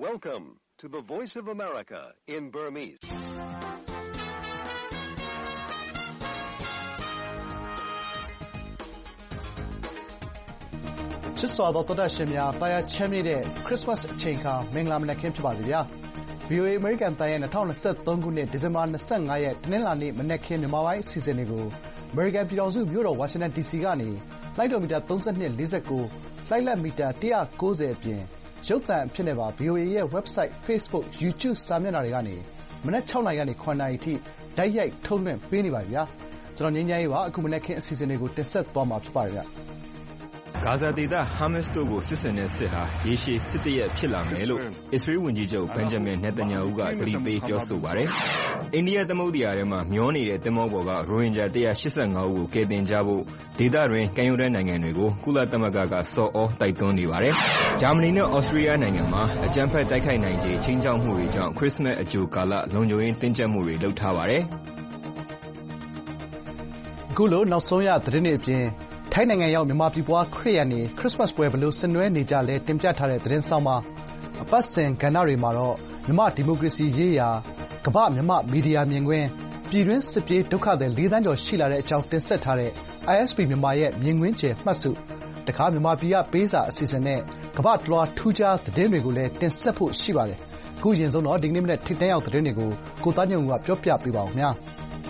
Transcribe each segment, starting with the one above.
Welcome to the Voice of America in Burmese. ။ချစ်စွာသောသောတာရှင်များတာယာချမ်းမြေ့တဲ့ခရစ်စမတ်အချိန်အခါမင်္ဂလာမနက်ခင်းဖြစ်ပါစေဗျာ။ VOA အမေရိကန်အသံရဲ့2023ခုနှစ်ဒီဇင်ဘာ25ရက်တနင်္လာနေ့မနက်ခင်းမြန်မာပိုင်းအစီအစဉ်တွေကိုအမေရိကန်ပြည်ထောင်စုမြို့တော်ဝါရှင်တန် DC ကနေလိုင်းဒိုမီတာ3249လိုက်လက်မီတာ190အပြင်ရုပ်သံအဖြစ်နဲ့ပါ VOA ရဲ့ website, Facebook, YouTube စာမျက်နှာတွေကနေမနက်6နာရီကနေ9နာရီထိတိုက်ရိုက်ထုတ်လွှင့်ပေးနေပါပြီဗျာ။ကျွန်တော်ငြိမ်းချမ်းရေးပါအခုမနက်ခင်းအစီအစဉ်တွေကိုတင်ဆက်သွားမှာဖြစ်ပါတယ်ဗျာ။ဂါဇာဒေသဟာမတ်စ်တို့ကိုစစ်ဆင်တဲ့စစ်ဟာရေရှည်စစ်တရက်ဖြစ်လာမယ်လို့အစ္စရေးဝန်ကြီးချုပ်ဘင်ဂျမင်နေတန်ယာဟုကသတိပေးပြောဆိုပါတယ်။အိန္ဒိယသမုဒ္ဒရာထဲမှာမျောနေတဲ့သင်္ဘောပေါ်ကရိုဟင်ဂျာ185ဦးကိုကယ်တင်ကြဖို့ဒေသတွင်းကမ်းရိုးတန်းနိုင်ငံတွေကိုကုလသမဂ္ဂကဆော်ဩတိုက်တွန်းနေပါတယ်။ဂျာမနီနဲ့ဩစတြေးလျနိုင်ငံမှာအကြမ်းဖက်တိုက်ခိုက်နိုင်ခြေခြိမ်းခြောက်မှုတွေကြောင့်ခရစ်စမတ်အကြိုကာလလုံခြုံရေးတင်းကျပ်မှုတွေလုပ်ထားပါတယ်။အခုလိုနောက်ဆုံးရသတင်းတွေအပြင်ထိုင်းနိုင်ငံရောက်မြန်မာပြည်ပွားခရစ်ယာန်တွေခရစ်စမတ်ပွဲဘယ်လိုဆင်နွှဲနေကြလဲတင်ပြထားတဲ့သတင်းဆောင်ပါအပတ်စဉ်ကဏ္ဍတွေမှာတော့မြန်မာဒီမိုကရေစီရေးရာကမ္ဘာမြန်မာမီဒီယာမြင်ကွင်းပြည်တွင်းစစ်ပြေးဒုက္ခသည်4သန်းကျော်ရှိလာတဲ့အကြောင်းတင်ဆက်ထားတဲ့ ISP မြန်မာရဲ့မြင်ကွင်းကျယ်မှတ်စုတခါမြန်မာပြည်ကပေးစာအစီအစဉ်နဲ့ကမ္ဘာတလွှာထူးခြားသတင်းတွေကိုလည်းတင်ဆက်ဖို့ရှိပါတယ်အခုရင်ဆုံးတော့ဒီကနေ့မနေ့ထိပ်တန်းရောက်သတင်းတွေကိုကိုသားညုံကပြောပြပေးပါဦးခင်ဗျာ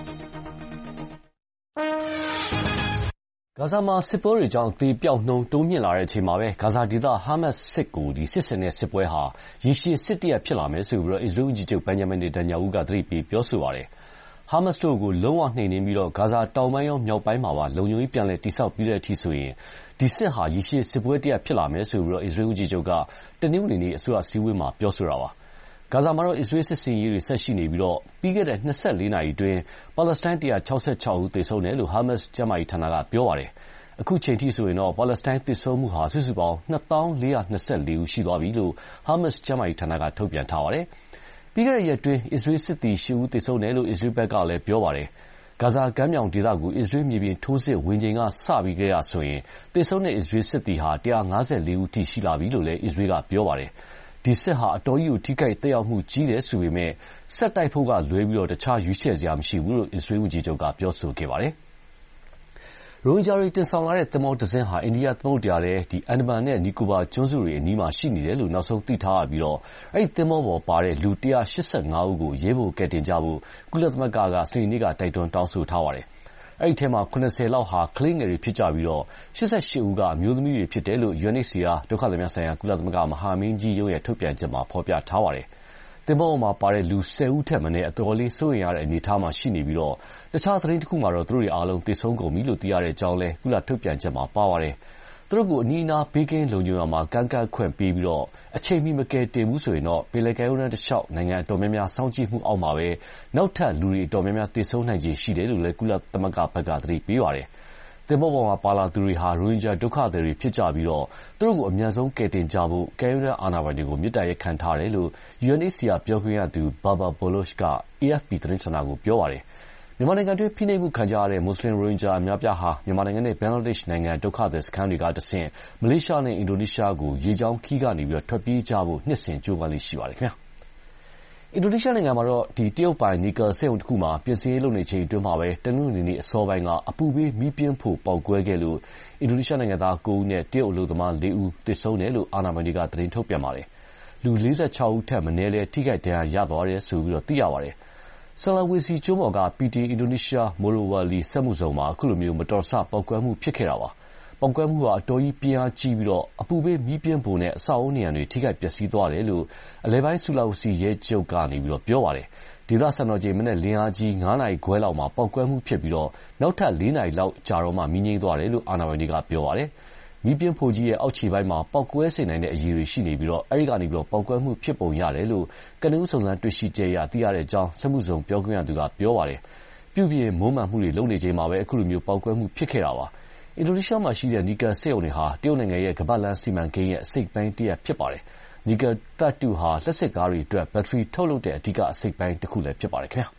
ဂါဇာမှာစစ်ပွဲတွေကြောင့်သေပျောက်နှုန်းတိုးမြင့်လာတဲ့အချိန်မှာပဲဂါဇာဒေသဟာမတ်စ်စစ်ကိုစစ်ဆင်တဲ့စစ်ပွဲဟာရေရှည်စစ်တရက်ဖြစ်လာမယ်ဆိုပြီးအစ္စရေးဝန်ကြီးချုပ်ဘင်ဂျမင်နေတန်ယာဟုကသတိပေးပြောဆိုပါတယ်။ဟာမတ်စ်တို့ကိုလုံးဝနှိမ်နင်းပြီးတော့ဂါဇာတောင်ပိုင်းရောမြောက်ပိုင်းမှာပါလုံခြုံရေးပြန်လည်တည်ဆောက်ပြီးတဲ့အထိဆိုရင်ဒီစစ်ဟာရေရှည်စစ်ပွဲတရက်ဖြစ်လာမယ်ဆိုပြီးအစ္စရေးဝန်ကြီးချုပ်ကတနင်္ဂနွေနေ့အစိုးရစည်းဝေးမှာပြောဆိုတာပါ။ဂါဇာမှာတော့အစ္စရေးစစ်ဆင်ရေးတွေဆက်ရှိနေပြီးတော့ပြီးခဲ့တဲ့24နာရီအတွင်းပါလက်စတိုင်း166ဦးသေဆုံးတယ်လို့ဟာမတ်စ်ကျန်းမာရေးဌာနကပြောပါတယ်။အခုချိန်ထိဆိုရင်တော့ပါလက်စတိုင်းသေဆုံးမှုဟာစုစုပေါင်း2424ဦးရှိသွားပြီလို့ဟာမတ်စ်ကျန်းမာရေးဌာနကထုတ်ပြန်ထားပါတယ်။ပြီးခဲ့တဲ့ရက်အတွင်းအစ္စရေးစစ်သည်10ဦးသေဆုံးတယ်လို့အစ္စရေးဘက်ကလည်းပြောပါတယ်။ဂါဇာကမ်းမြောင်ဒေသကိုအစ္စရေးမြေပြင်ထိုးစစ်ဝင်ချိန်ကစပြီးခဲ့ရဆိုရင်သေဆုံးတဲ့အစ္စရေးစစ်သည်ဟာ154ဦးထိရှိလာပြီလို့လည်းအစ္စရေးကပြောပါတယ်။ဒီစစ်ဟာအတော်ကြီးကိုထိခိုက်သက်ရောက်မှုကြီးတယ်ဆိုပေမဲ့ဆက်တိုက်ဖို့ကလွဲပြီးတော့တခြားရွေးချယ်စရာမရှိဘူးလို့အစ္စရေးဝန်ကြီးချုပ်ကပြောဆိုခဲ့ပါတယ်။ရိုဟင်ဂျာတွေတင်ဆောင်လာတဲ့သင်္ဘောတစ်စင်းဟာအိန္ဒိယသမုဒ္ဒရာထဲအန်ဒမန်နဲ့နီကိုဘာကျွန်းစုတွေအနီးမှာရှိနေတယ်လို့နောက်ဆုံးသိထားရပြီးတော့အဲဒီသင်္ဘောပေါ်ပါတဲ့လူ185ဦးကိုရဲဘော်ကယ်တင်ကြဖို့ကုလသမဂ္ဂကစနေနေ့ကတိုက်တွန်းတောင်းဆိုထားပါတယ်။အဲဒီထဲမှာ90လောက်ဟာကလေးငယ်တွေဖြစ်ကြပြီးတော့88ဦးကအမျိုးသမီးတွေဖြစ်တယ်လို့ UNHCR ဒုက္ခသည်များဆိုင်ရာကုလသမဂ္ဂမဟာမင်းကြီးရုံးရဲ့ထုတ်ပြန်ချက်မှာဖော်ပြထားပါတယ်။သင်္ဘောပေါ်မှာပါတဲ့လူ10ဦးထက်မနည်းအတော်လေးစိုးရိမ်ရတဲ့အနေအထားမှာရှိနေပြီးတော့တခြားသတင်းတစ်ခုမှာတော့သူတို့တွေအားလုံးသေဆုံးကုန်ပြီလို့သိရတဲ့အကြောင်းလဲကုလထုတ်ပြန်ချက်မှာပါပါတယ်။သူတို့ကိုအနီးအနားဘေးကင်းလုံခြုံရာမှာကန့်ကန့်ခွင့်ပေးပြီးတော့အချိန်မီမကယ်တင်ဘူးဆိုရင်တော့ပင်လယ်ကမ်းရိုးတန်းတစ်လျှောက်နိုင်ငံအတော်များများစောင့်ကြည့်မှုအောက်မှာပဲနောက်ထပ်လူတွေအတော်များများသေဆုံးနိုင်ခြေရှိတယ်လို့လဲကုလသမဂ္ဂဘက်ကသတိပေးပါတယ်။သင်္ဘောပေါ်မှာပါလာသူတွေဟာရိုဟင်ဂျာဒုက္ခသည်တွေဖြစ်ကြပြီးတော့သူတို့ကိုအမြန်ဆုံးကယ်တင်ကြဖို့ကမ်းရိုးတန်းအာဏာပိုင်တွေကိုမေတ္တာရပ်ခံထားတယ်လို့ UNHCR ပြောခွင့်ရသူဘာဘာဘိုလော့ချ်က AFP သတင်းဌာနကိုပြောပါတယ်။မြန်မာနိုင်ငံတွင်းဖိနှိပ်မှုခံကြရတဲ့မွတ်စလင်ရိုဟင်ဂျာအများပြားဟာမြန်မာနိုင်ငံနဲ့ဘင်္ဂလားဒေ့ရှ်နိုင်ငံဒုက္ခသည်စခန်းတွေကတဆင့်မလေးရှားနဲ့အင်ဒိုနီးရှားကိုရေကြောင်းခီးကနေထွက်ပြေးကြဖို့နှစ်စဉ်ကြိုးပမ်းလေ့ရှိပါတယ်ခင်ဗျာ။အင်ဒိုနီးရှားနိုင်ငံမှာတော့တရုတ်ပိုင်နီကယ်စက်ရုံတစ်ခုမှာပြင်ဆင်ရေးလုပ်နေချိန်အတွင်းမှာပဲတနင်္ဂနွေနေ့အစောပိုင်းကအပူပေးမီးပြင်းဖို့ပေါက်ကွဲခဲ့လို့အင်ဒိုနီးရှားနိုင်ငံသား9ဦးနဲ့တရုတ်အလုပ်သမား4ဦးသေဆုံးတယ်လို့အာဏာပိုင်တွေကသတင်းထုတ်ပြန်ပါတယ်။လူ46ဦးထက်မနည်းလည်းထိခိုက်ဒဏ်ရာရသွားတယ်ဆိုပြီးသိရပါတယ်။ဆလဝေစီကျွန်းပေါ်က PT အင်ဒိုနီးရှားမိုရိုဝါလီစက်မှုဇုံမှာအခုလိုမျိုးမတော်တဆပေါက်ကွဲမှုဖြစ်ခဲ့တာပါ။ပေါက်ကွဲမှုဟာအတော်ကြီးပြင်းအားကြီးပြီးတော့အပူပေးမီးပြင်းဖို့နဲ့အဆောက်အအုံနေရာတွေထိခိုက်ပျက်စီးသွားတယ်လို့အလဲပိုင်းဆူလာဝစီရဲချုပ်ကနေပြောပါတယ်။ဒေသစံတော်ချိန်မနေ့လင်းအားကြီး9နာရီခွဲလောက်မှာပေါက်ကွဲမှုဖြစ်ပြီးတော့နောက်ထပ်4နာရီလောက်ကြာတော့မှမီးငြိမ်းသွားတယ်လို့အာဏာပိုင်တွေကပြောပါတယ်။မီးပြင်းဖို့ကြီးရဲ့အောက်ခြေပိုင်းမှာပေါက်ကွဲစေနိုင်တဲ့အရည်တွေရှိနေပြီးတော့အဲဒီကနေပေါက်ကွဲမှုဖြစ်ပုံရတယ်လို့ကနဦးစုံစမ်းတွေ့ရှိချက်အရသိရတဲ့အကြောင်းစက်မှုဇုံပြောခွင့်ရသူကပြောပါတယ်။ပြုပြင်မွမ်းမံမှုတွေလုပ်နေချိန်မှာပဲအခုလိုမျိုးပေါက်ကွဲမှုဖြစ်ခဲ့တာပါ။အင်ဒိုနီးရှားမှာရှိတဲ့နီကယ်စက်ရုံတွေဟာတရုတ်နိုင်ငံရဲ့ကမ္ဘာ့လမ်းစီမံကိန်းရဲ့အစိတ်ပိုင်းတစ်ရပ်ဖြစ်ပါတယ်။နီကယ်သတ္တုဟာလျှပ်စစ်ကားတွေအတွက်ဘက်ထရီထုတ်လုပ်တဲ့အဓိကအစိတ်ပိုင်းတစ်ခုလည်းဖြစ်ပါတယ်ခင်ဗျာ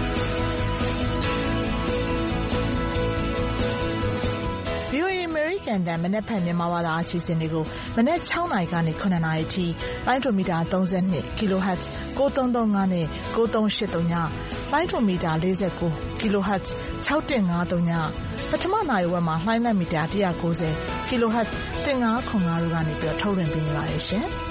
။ VOA အမေရိကန်တန်မနက်ဖြန်မြန်မာဘာသာအစီအစဉ်တွေကိုမနက်6 နာရီကနေ9 နာရီထိလိုင်းဒိုမီတာ32 kHz 9335နဲ့9383ညလိုင်းဒိုမီတာ49 kHz 6153ညပထမနာရီဝက်မှာလှိုင်းလက်မီတာ190 kHz 1505တို့ကနေပြီးထုတ်လွှင့်ပေးနေပါတယ်ရှင်။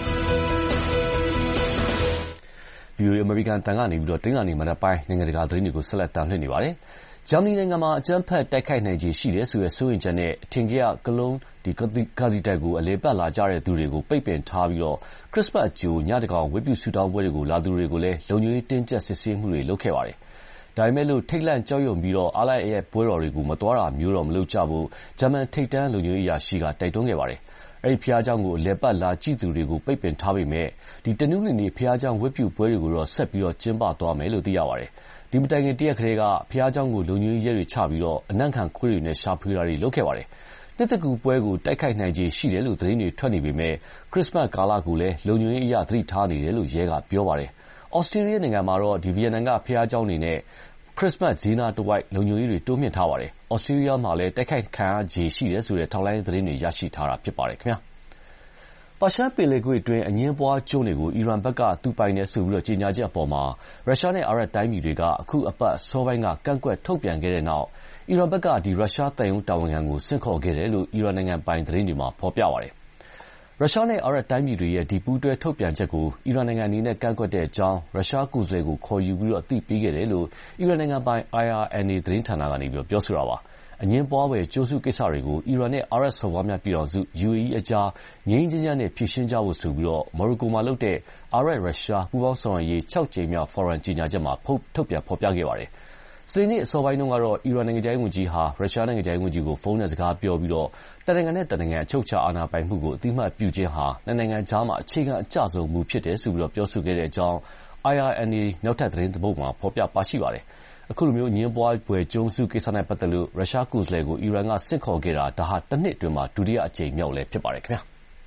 VOA အမေရိကန်တန်ကနေပြီးတင်းကနေမနက်ပိုင်းနိုင်ငံတကာသတင်းတွေကိုဆက်လက်တင်ပြနေပါတယ်။ဂျာမနီနိုင်ငံမှာအကြမ်းဖက်တိုက်ခိုက်နိုင်ခြေရှိတယ်ဆိုတဲ့စိုးရိမ်ချက်နဲ့အထင်ကြီးကလုံးကာဒီတက်ကိုအလဲပတ်လာကြတဲ့သူတွေကိုပိတ်ပင်ထားပြီးခရစ်စမတ်အကျိုးညတကောင်ဝတ်ပြုဆုတောင်းပွဲတွေကိုလာသူတွေကိုလည်းလုံခြုံရေးတင်းကျပ်စစ်ဆေးမှုတွေလုပ်ခဲ့ပါတယ်။ဒါပေမဲ့လို့ထိတ်လန့်ကြောက်ရွံ့ပြီးအားလိုက်ရဲ့ပွဲတော်တွေကိုမတော်တာမျိုးတော့မလုပ်ကြဘူးဂျာမန်ထိတ်တန်းလုံခြုံရေးအရာရှိကတိုက်တွန်းခဲ့ပါတယ်။အဲဒီဖျားเจ้าကိုလဲပတ်လာကြည့်သူတွေကိုပိတ်ပင်ထားပေမဲ့ဒီတနင်္ဂနွေနေ့ဖျားเจ้าဝတ်ပြုပွဲတွေကိုတော့ဆက်ပြီးကျင်းပသွားမယ်လို့သိရပါတယ်။ဒီမတိုင်ခင်တရက်ကလေးကဖျားเจ้าကိုလုံခြုံရေးရဲတွေချပြီးအနံ့ခံခွေးတွေနဲ့ရှာဖွေတာတွေလုပ်ခဲ့ပါတယ်။နှစ်သက်ကူပွဲကိုတိုက်ခိုက်နိုင်ခြေရှိတယ်လို့သတင်းတွေထွက်နေပေမဲ့ခရစ်စမတ်ကာလကိုလည်းလုံခြုံရေးအရာသတိထားနေတယ်လို့ရဲကပြောပါတယ်။ဩစတြေးလျနိုင်ငံမှာတော့ဗီယက်နမ်ကဖျားเจ้าနေနဲ့ခရစ်စမတ်ဈေးနာတဝိုက်လုံခြုံရေးတွေတိုးမြှင့်ထားပါတယ်။ဩစတြေးလျမှာလည်းတိုက်ခိုက်ခံရခြေရှိတယ်ဆိုတဲ့ထောက်လှမ်းရေးသတင်းတွေရရှိထားတာဖြစ်ပါတယ်ခင်ဗျာ။ပါရှန်ပင်လယ်ကွေ့အတွင်းအငင်းပွားကျွန်းတွေကိုအီရန်ဘက်ကသူပိုင်တယ်ဆိုပြီးကြေညာချက်အပေါ်မှာရုရှားနဲ့အာရပ်တိုင်းပြည်တွေကအခုအပတ်စောပိုင်းကကန့်ကွက်ထုတ်ပြန်ခဲ့တဲ့နောက်အီရန်ဘက်ကရုရှားသံရုံးတာဝန်ခံကိုဆင့်ခေါ်ခဲ့တယ်လို့အီရန်နိုင်ငံပိုင်သတင်းတွေမှာဖော်ပြပါတယ်။ရုရှားနဲ့အာရပ်တိုင်းပြည်တွေရဲ့ဒီပူးတွဲထုတ်ပြန်ချက်ကိုအီရန်နိုင်ငံအနေနဲ့ကန့်ကွက်တဲ့အကြောင်းရုရှားကိုယ်စားလှယ်ကိုခေါ်ယူပြီးအသိပေးခဲ့တယ်လို့အီရန်နိုင်ငံပိုင် IRNA သတင်းဌာနကနေပြောဆိုတာပါ။အငင်းပွားဖွယ်ကြိုးစုကိစ္စတွေကိုအီရန်နဲ့အာရပ်စော်ဘွားများပြည်ထောင်စု UAE အကြားငြိမ်းငြိမ်းချမ်းချမ်းနဲ့ဖြေရှင်းကြဖို့ဆိုပြီးမော်ရိုကိုမှာလုပ်တဲ့အာရပ်ရုရှားပူးပေါင်းဆောင်ရွက်ရေး6 ကြိမ်မြောက်ဖိုရမ်ကြေညာချက်မှာထုတ်ပြန်ဖော်ပြခဲ့ပါတယ်။စနေနေ့အစောပိုင်းတုန်းကတော့အီရန်နိုင်ငံခြားရေးဝန်ကြီးဟာရုရှားနိုင်ငံခြားရေးဝန်ကြီးကိုဖုန်းနဲ့စကားပြောပြီးတနိုင်ငံနဲ့တနိုင်ငံအချုပ်အခြာအာဏာပိုင်မှုကိုအသိအမှတ်ပြုခြင်းဟာနှစ်နိုင်ငံကြားမှာအခြေခံအကျဆုံးမူဖြစ်တယ်ဆိုပြီးပြောဆိုခဲ့တဲ့အကြောင်း IRNA နောက်ထပ်သတင်းတစ်ပုဒ်မှာဖော်ပြပါရှိပါတယ်။အခုလိုအငြင်းပွားဖွယ်ကျွန်းစုကိစ္စနဲ့ပတ်သက်လို့ရုရှားကိုယ်စားလှယ်ကိုအီရန်ကဆင့်ခေါ်ခဲ့တာဒါဟာတစ်နှစ်အတွင်းမှာဒုတိယအကြိမ်မြောက်လည်းဖြစ်ပါတယ်ခင်ဗျာ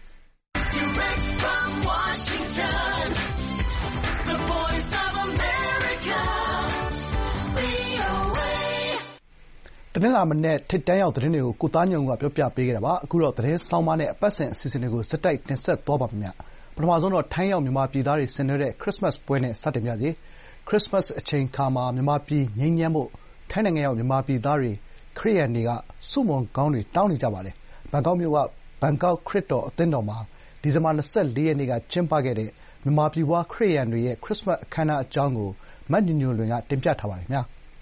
တနင်္လာမနေ့ထိပ်တန်းရောက်သတင်းတွေကိုကိုသားညုံကပြောပြပေးခဲ့တာပါအခုတော့သတင်းဆောင်းပါးနဲ့အပတ်စဉ်အစီအစဉ်တွေကိုစက်တိုက်တင်ဆက်သွားပါမယ်ပထမဆုံးတော့ထိုင်းရောက်မြန်မာပြည်သားတွေဆင်နွှဲတဲ့ခရစ်စမတ်ပွဲနဲ့စတင်ကြစီခရစ်စမတ်အချိန်ခါမှာမြန်မာပြည်ငြိမ်းချမ်းဖို့ထိုင်းနိုင်ငံရောက်မြန်မာပြည်သားတွေခရစ်ယာန်တွေကဆုမွန်ကောင်းတွေတောင်းနေကြပါတယ်ဘန်ကောက်မြို့ကဘန်ကောက်ခရစ်တော်အသင်းတော်မှာဒီဇင်ဘာ24ရက်နေ့ကကျင်းပခဲ့တဲ့မြန်မာပြည်ဖွားခရစ်ယာန်တွေရဲ့ခရစ်စမတ်အခမ်းအနားအကြောင်းကိုမတ်ညညွန့်လွင်ကတင်ပြထားပါတယ်ခင်ဗျာ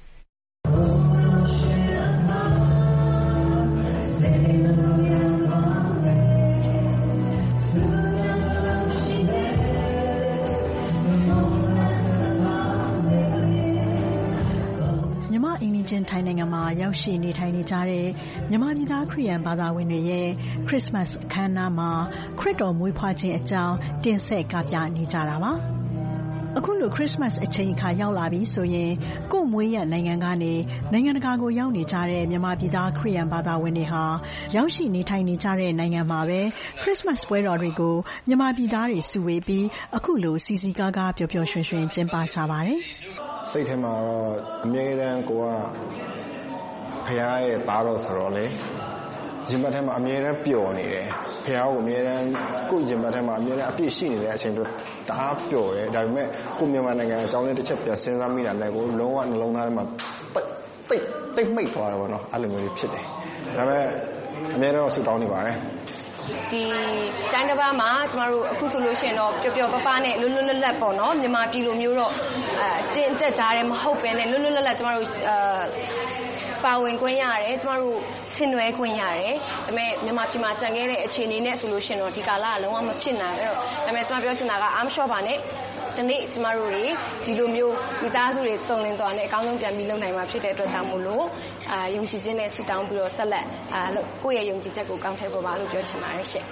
အိမ်နီးချင်းထိုင်းနိုင်ငံမှာရောက်ရှိနေထိုင်နေကြတဲ့မြန်မာပြည်သားခရစ်ယာန်ဘာသာဝင်တွေရဲ့ခရစ်စမတ်အခမ်းအနားမှာခရစ်တော်မွေးဖွားခြင်းအကြောင်းတင်ဆက်ကပြနေကြတာပါ။အခုလိုခရစ်စမတ်အချိန်အခါရောက်လာပြီဆိုရင်ကို့မွေးရနိုင်ငံကနေနိုင်ငံတကာကိုရောက်နေကြတဲ့မြန်မာပြည်သားခရစ်ယာန်ဘာသာဝင်တွေဟာရောက်ရှိနေထိုင်နေကြတဲ့နိုင်ငံမှာပဲခရစ်စမတ်ပွဲတော်တွေကိုမြန်မာပြည်သားတွေစုဝေးပြီးအခုလိုစီစီကားကားပျော်ပျော်ရွှင်ရွှင်ကျင်းပကြပါတယ်။စိတ်ထဲမှာတော့အမြဲတမ်းကိုကဖခင်ရဲ့သားတော်ဆိုတော့လေရင်ဘတ်ထဲမှာအမြဲတမ်းပျော်နေတယ်ဖခင်ကိုအမြဲတမ်းကိုရင်ဘတ်ထဲမှာအမြဲတမ်းအပြည့်ရှိနေတဲ့အချိန်တွေတအားပျော်တယ်ဒါပေမဲ့ကိုမြန်မာနိုင်ငံအကြောင်းလေးတစ်ချက်ပြန်စဉ်းစားမိတာနဲ့ကိုလုံးဝနှလုံးသားထဲမှာတိတ်မိတ်သွားတယ်ပေါ့နော်အဲ့လိုမျိုးဖြစ်တယ်ဒါပေမဲ့အမြဲတမ်းဆူတောင်းနေပါတယ်ဒီတိုင်းတစ်ပါးမှာကျမတို့အခုဆိုလို့ရှိရင်တော့ပျော်ပျော်ပပနဲ့လွတ်လွတ်လပ်လပ်ပေါ့နော်မြန်မာပြည်လိုမျိုးတော့ကျင့်ကြက်ကြားတယ်မဟုတ်ပဲနဲ့လွတ်လွတ်လပ်လပ်ကျမတို့ပါဝင်ခွင့်ရတယ်ကျမတို့ဆင်နွှဲခွင့်ရတယ်ဒါပေမဲ့မြန်မာပြည်မှာကြံခဲ့တဲ့အခြေအနေနဲ့ဆိုလို့ရှိရင်တော့ဒီကာလကလုံးဝမဖြစ်နိုင်အဲ့တော့ဒါပေမဲ့ကျမပြောချင်တာကအားမလျှော့ပါနဲ့ဒီနေ့ကျမတို့တွေဒီလိုမျိုးမိသားစုတွေစုံလင်စွာနဲ့အကောင်းဆုံးပြန်ပြီးလုပ်နိုင်မှာဖြစ်တဲ့အတွက်ကြောင့်မို့လို့ယုံကြည်ခြင်းနဲ့ဆုတောင်းပြီးတော့ဆက်လက်ကိုယ့်ရဲ့ယုံကြည်ချက်ကိုကောင်းထည့်ပေါ်ပါလို့ပြောချင်ပါတယ်ရှင့်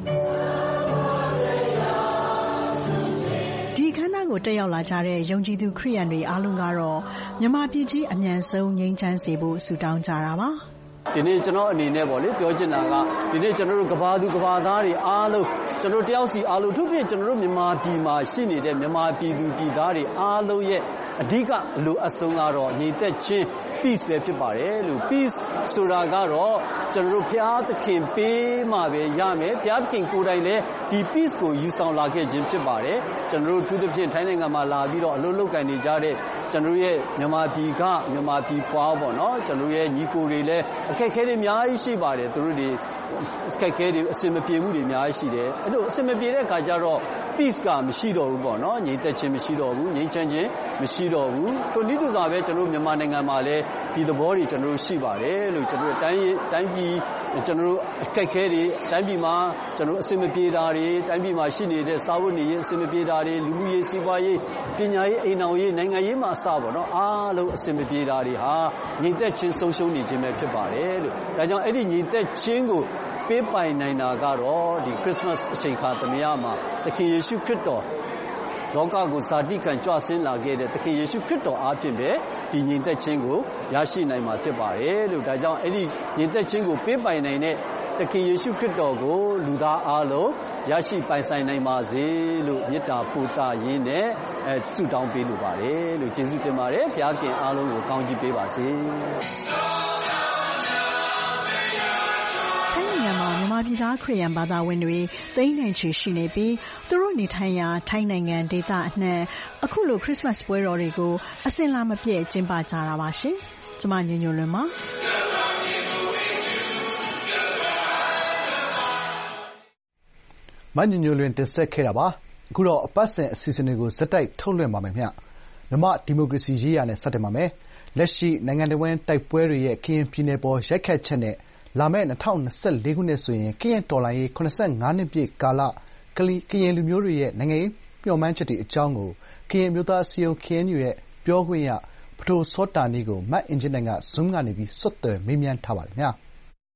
ဒီအခမ်းအနားကိုတက်ရောက်လာကြတဲ့ယုံကြည်သူခရစ်ယာန်တွေအားလုံးကတော့မြန်မာပြည်ကြီးအမြန်ဆုံးငြိမ်းချမ်းစေဖို့ဆုတောင်းကြတာပါဒီနေ့ကျွန်တော်အနေနဲ့ပေါ့လေပြောချင်တာကဒီနေ့ကျွန်တော်တို့ကဘာသူကဘာသားတွေအားလုံးကျွန်တော်တယောက်စီအားလုံးသူပြင်ကျွန်တော်တို့မြန်မာပြည်မှာရှိနေတဲ့မြန်မာပြည်သူပြည်သားတွေအားလုံးရဲ့အဓိကအလိုအဆုံးကတော့ညီသက်ချင်း peace ပဲဖြစ်ပါတယ်လို့ peace ဆိုတာကတော့ကျွန်တော်တို့ဘုရားသခင်ပေးမှပဲရမယ်ဘုရားသခင်ကိုယ်တိုင်လည်းဒီ peace ကိုယူဆောင်လာခဲ့ခြင်းဖြစ်ပါတယ်ကျွန်တော်တို့သူသဖြင့်ထိုင်းနိုင်ငံမှာလာပြီးတော့အလုပ်လုပ်ကိုင်နေကြတဲ့ကျွန်တော်ရဲ့မြန်မာပြည်ကမြန်မာပြည်ဖွားပေါ့နော်ကျွန်တော်ရဲ့ညီကိုတွေလည်းအခက်အခဲတွေအများကြီးရှိပါတယ်သူတို့တွေအခက်အခဲတွေအဆင်မပြေမှုတွေအများကြီးရှိတယ်အဲ့လိုအဆင်မပြေတဲ့အခါကျတော့ peace ကမရှိတော့ဘူးပေါ့နော်ညီသက်ချင်းမရှိတော့ဘူးငြိမ်းချမ်းခြင်းမရှိတော့ဘူးထိုနည်းတူစွာပဲကျွန်တော်မြန်မာနိုင်ငံမှာလည်းဒီသဘောတွေကျွန်တော်ရှိပါတယ်လို့ကျွန်တော်တိုင်းပြည်ကျွန်တော်အခက်အခဲတွေတိုင်းပြည်မှာကျွန်တော်အဆင်မပြေတာတွေတိုင်းပြည်မှာရှိနေတဲ့စာဝတ်နေရေးအဆင်မပြေတာတွေလူမှုရေးစီးပွားရေးပညာရေးအိမ်အောင်ရေးနိုင်ငံရေးမှာအစပေါ့နော်အားလုံးအဆင်မပြေတာတွေဟာညီသက်ချင်းဆုံးရှုံးနေခြင်းပဲဖြစ်ပါတယ်လို့ဒါကြောင့်အဲ့ဒီညီသက်ချင်းကိုပေးပိုင်နိုင်တာကတော့ဒီ Christmas အချိန်ခါသမယမှာသခင်ယေရှုခရစ်တော်လောကကိုဇာတိခံကြွဆင်းလာခဲ့တဲ့သခင်ယေရှုခရစ်တော်အားဖြင့်ပဲဒီညီသက်ချင်းကိုရရှိနိုင်မှာဖြစ်ပါတယ်လို့ဒါကြောင့်အဲ့ဒီညီသက်ချင်းကိုပေးပိုင်နိုင်တဲ့သခင်ယေရှုခရစ်တော်ကိုလူသားအားလုံးရရှိပိုင်ဆိုင်နိုင်ပါစေလို့မေတ္တာပို့သရင်းနဲ့ဆုတောင်းပေးလိုပါတယ်လို့ယေရှုတင်ပါတယ်ဘုရားခင်အားလုံးကိုကောင်းချီးပေးပါစေမြန်မာပြည်သားခရစ်ယာန်ဘာသာဝင်တွေသိန်းနဲ့ချီရှိနေပြီးသူတို့နေထိုင်ရာထိုင်းနိုင်ငံဒေသအနှံ့အခုလိုခရစ်စမတ်ပွဲတော်တွေကိုအစဉ်လာမပြည့်ကျင်းပကြတာပါရှင်။ကျွန်မညွန့်ညွန့်လွင်ပါမညွန့်ညွန့်လွင်တင်ဆက်ခဲ့တာပါ။အခုတော့အပတ်စဉ်အစီအစဉ်တွေကိုဇက်တိုက်ထုတ်လွှင့်ပါမယ်ခင်ဗျ။မြန်မာဒီမိုကရေစီရေးရာနဲ့စတင်ပါမယ်။လက်ရှိနိုင်ငံတော်ဝန်တိုက်ပွဲတွေရဲ့ကရင်ပြည်နယ်ပေါ်ရိုက်ခတ်ချက်နဲ့လာမယ့်2024ခုနှစ်ဆိုရင်ကရင်တော်လှန်ရေး85နှစ်ပြည့်ကာလကရင်လူမျိုးတွေရဲ့နိုင်ငံရေးမျှော်မှန်းချက်တွေအကြောင်းကိုကရင်မျိုးသားအစည်းအရုံး KNU ရဲ့ပြောခွင့်ရပဒိုစောတာနီးကိုမအင်ကြင်းနိုင်က Zoom ကနေဆက်သွယ်မေးမြန်းထားပါတယ်ခင်ဗျာ။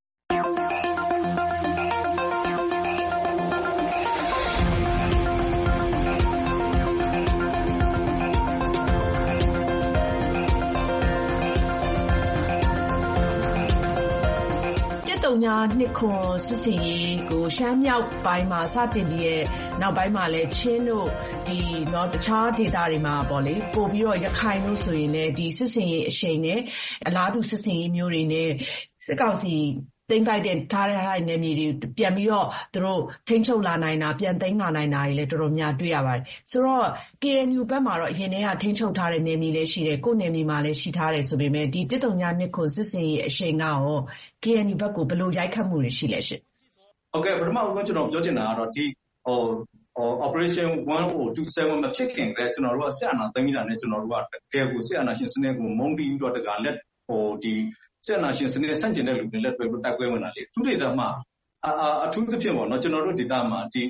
နှစ်ခွန်စစ်စင်ရေးကိုရှမ်းမြောက်ပိုင်းမှာစတင်ပြီးရဲ့နောက်ပိုင်းမှာလည်းချင်းတို့တခြားဒေသတွေမှာပေါ့လေပို့ပြီးတော့ရခိုင်တို့ဆိုရင်လည်းဒီစစ်စင်ရေးအရှိန်နဲ့အလားတူစစ်စင်ရေးမျိုးတွေနဲ့စစ်ကောင်စီသိမ်းပိုက်တဲ့ထားတဲ့နယ်မြေတွေပြန်ပြီးတော့သူတို့ထိန်းချုပ်လာနိုင်တာပြန်သိမ်းလာနိုင်တာတွေလည်းတော်တော်များတွေ့ရပါတယ်ဆိုတော့ KNU ဘက်မှာတော့အရင်တည်းကထိန်းချုပ်ထားတဲ့နယ်မြေလည်းရှိတယ်ကိုယ်နယ်မြေမှာလည်းရှိထားတယ်ဆိုပေမဲ့ဒီ139နှစ်ခွန်စစ်စင်ရေးအရှိန်ကရော KNU ဘက်ကိုဘယ်လိုရိုက်ခတ်မှုတွေရှိလဲရှင့်ဟုတ်ကဲ့ပထမဆုံးကျွန်တော်ပြောချင်တာကတော့ဒီOperation 1027မဖြစ်ခင်ကလည်းကျွန်တော်တို့ကဆက်အာဏာသိမ်းပြီးတာနဲ့ကျွန်တော်တို့ကတကယ်ကိုဆက်အာဏာရှင်စနစ်ကိုမုန်းတီးပြီးတော့တကလက်ဒီဆက်အာဏာရှင်စနစ်ဆန့်ကျင်တဲ့လူတွေလက်တွေ့တိုက်ပွဲဝင်တာလေသူဒေသမှာအထူးသဖြင့်ပေါ့နော်ကျွန်တော်တို့ဒေသမှာဒီ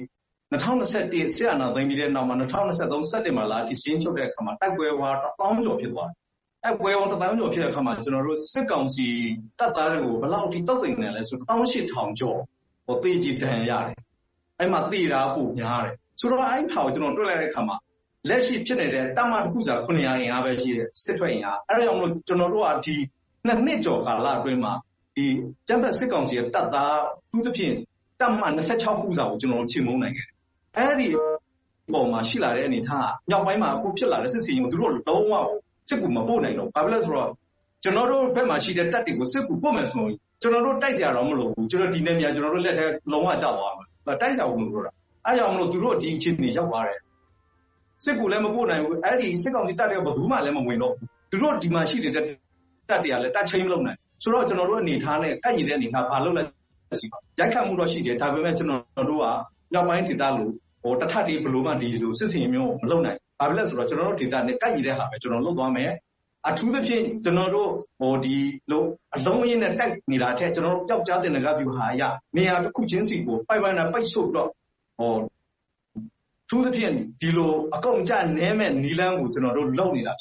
2021ဆက်အာဏာသိမ်းပြီးတဲ့နောက်မှာ2023စက်တင်ဘာလအထိရှင်းချုပ်တဲ့အခါမှာတိုက်ပွဲဝါ1000ကျော်ဖြစ်သွားတယ်။တိုက်ပွဲဝါ1000ကျော်ဖြစ်တဲ့အခါမှာကျွန်တော်တို့စစ်ကောင်စီတပ်သားတွေကိုဘယ်လောက်အထိတောက်သိမ်းနေလဲဆို18000ကျော်တေးကြီးတန်ရတယ်။အဲ့မှာတေးတာပိုများတယ်။ဆိုတော့အဲ့ခါကိုကျွန်တော်တွေ့လိုက်တဲ့အခါမှာလက်ရှိဖြစ်နေတဲ့တမတစ်ခုစာ900အင်အားပဲရှိတဲ့စစ်ထွက်အင်အားအဲ့ဒါကြောင့်မလို့ကျွန်တော်တို့ကဒီနှစ်ကျော်ကာလအတွင်းမှာဒီကျန်းဖက်စစ်ကောင်စီရဲ့တပ်သားသူသဖြင့်တပ်မ26ခုစာကိုကျွန်တော်တို့ချိန်မုံနိုင်ခဲ့တယ်။အဲ့ဒီပုံမှာရှိလာတဲ့အနေထားမြောက်ပိုင်းမှာအခုဖြစ်လာတဲ့စစ်စီရင်ကိုသူတို့လုံးဝစစ်ကူမပို့နိုင်တော့ဘာဖြစ်လဲဆိုတော့ကျွန်တော်တို့ဘက်မှာရှိတဲ့တပ်တွေကိုစစ်ကူပို့မယ်ဆိုရင်ကျွန်တော်တို့တိုက်ကြရတော့မလို့ဘူးကျွန်တော်ဒီနေမြကျွန်တော်တို့လက်ထဲလုံးဝကြောက်သွားမှာတိုက်ကြဘူးလို့ပြောတာအဲ့ကြောင့်မလို့သူတို့ဒီအခြေအနေရောက်သွားတယ်စစ်ကူလည်းမပို့နိုင်ဘူးအဲ့ဒီစစ်ကောင်စီတပ်တွေကဘယ်သူမှလည်းမဝင်တော့ဘူးသူတို့ဒီမှာရှိတဲ့တပ်တွေကလည်းတပ်ချင်းမလုပ်နိုင်ဆိုတော့ကျွန်တော်တို့အနေထားနဲ့ကန့်ညီတဲ့အနေထားဘာလုပ်လဲရှိပါရိုက်ခတ်မှုတော့ရှိတယ်ဒါပေမဲ့ကျွန်တော်တို့ကမြောက်ပိုင်းဒေသလိုတထပ်တီးဘလို့မှဒီလိုစစ်စင်မျိုးမလုပ်နိုင်ဘာဖြစ်လဲဆိုတော့ကျွန်တော်တို့ဒေသနဲ့ကန့်ညီတဲ့ဟာပဲကျွန်တော်လုပ်သွားမယ်အထူးသဖြင့်ကျွန်တော်တို့ဒီလိုအလုံးအင်းနဲ့တိုက်နေတာထက်ကျွန်တော်တို့ပျောက်ကြားတဲ့ငကားပြူဟာရနေရာတစ်ခုချင်းစီကိုပိုင်နဲ့ပိတ်ဆို့ပြီးတော့ထူးသဖြင့်ဒီလိုအကုန်ကြနဲမဲ့နီလန်းကိုကျွန်တော်တို့လုပ်နေတာဖြစ်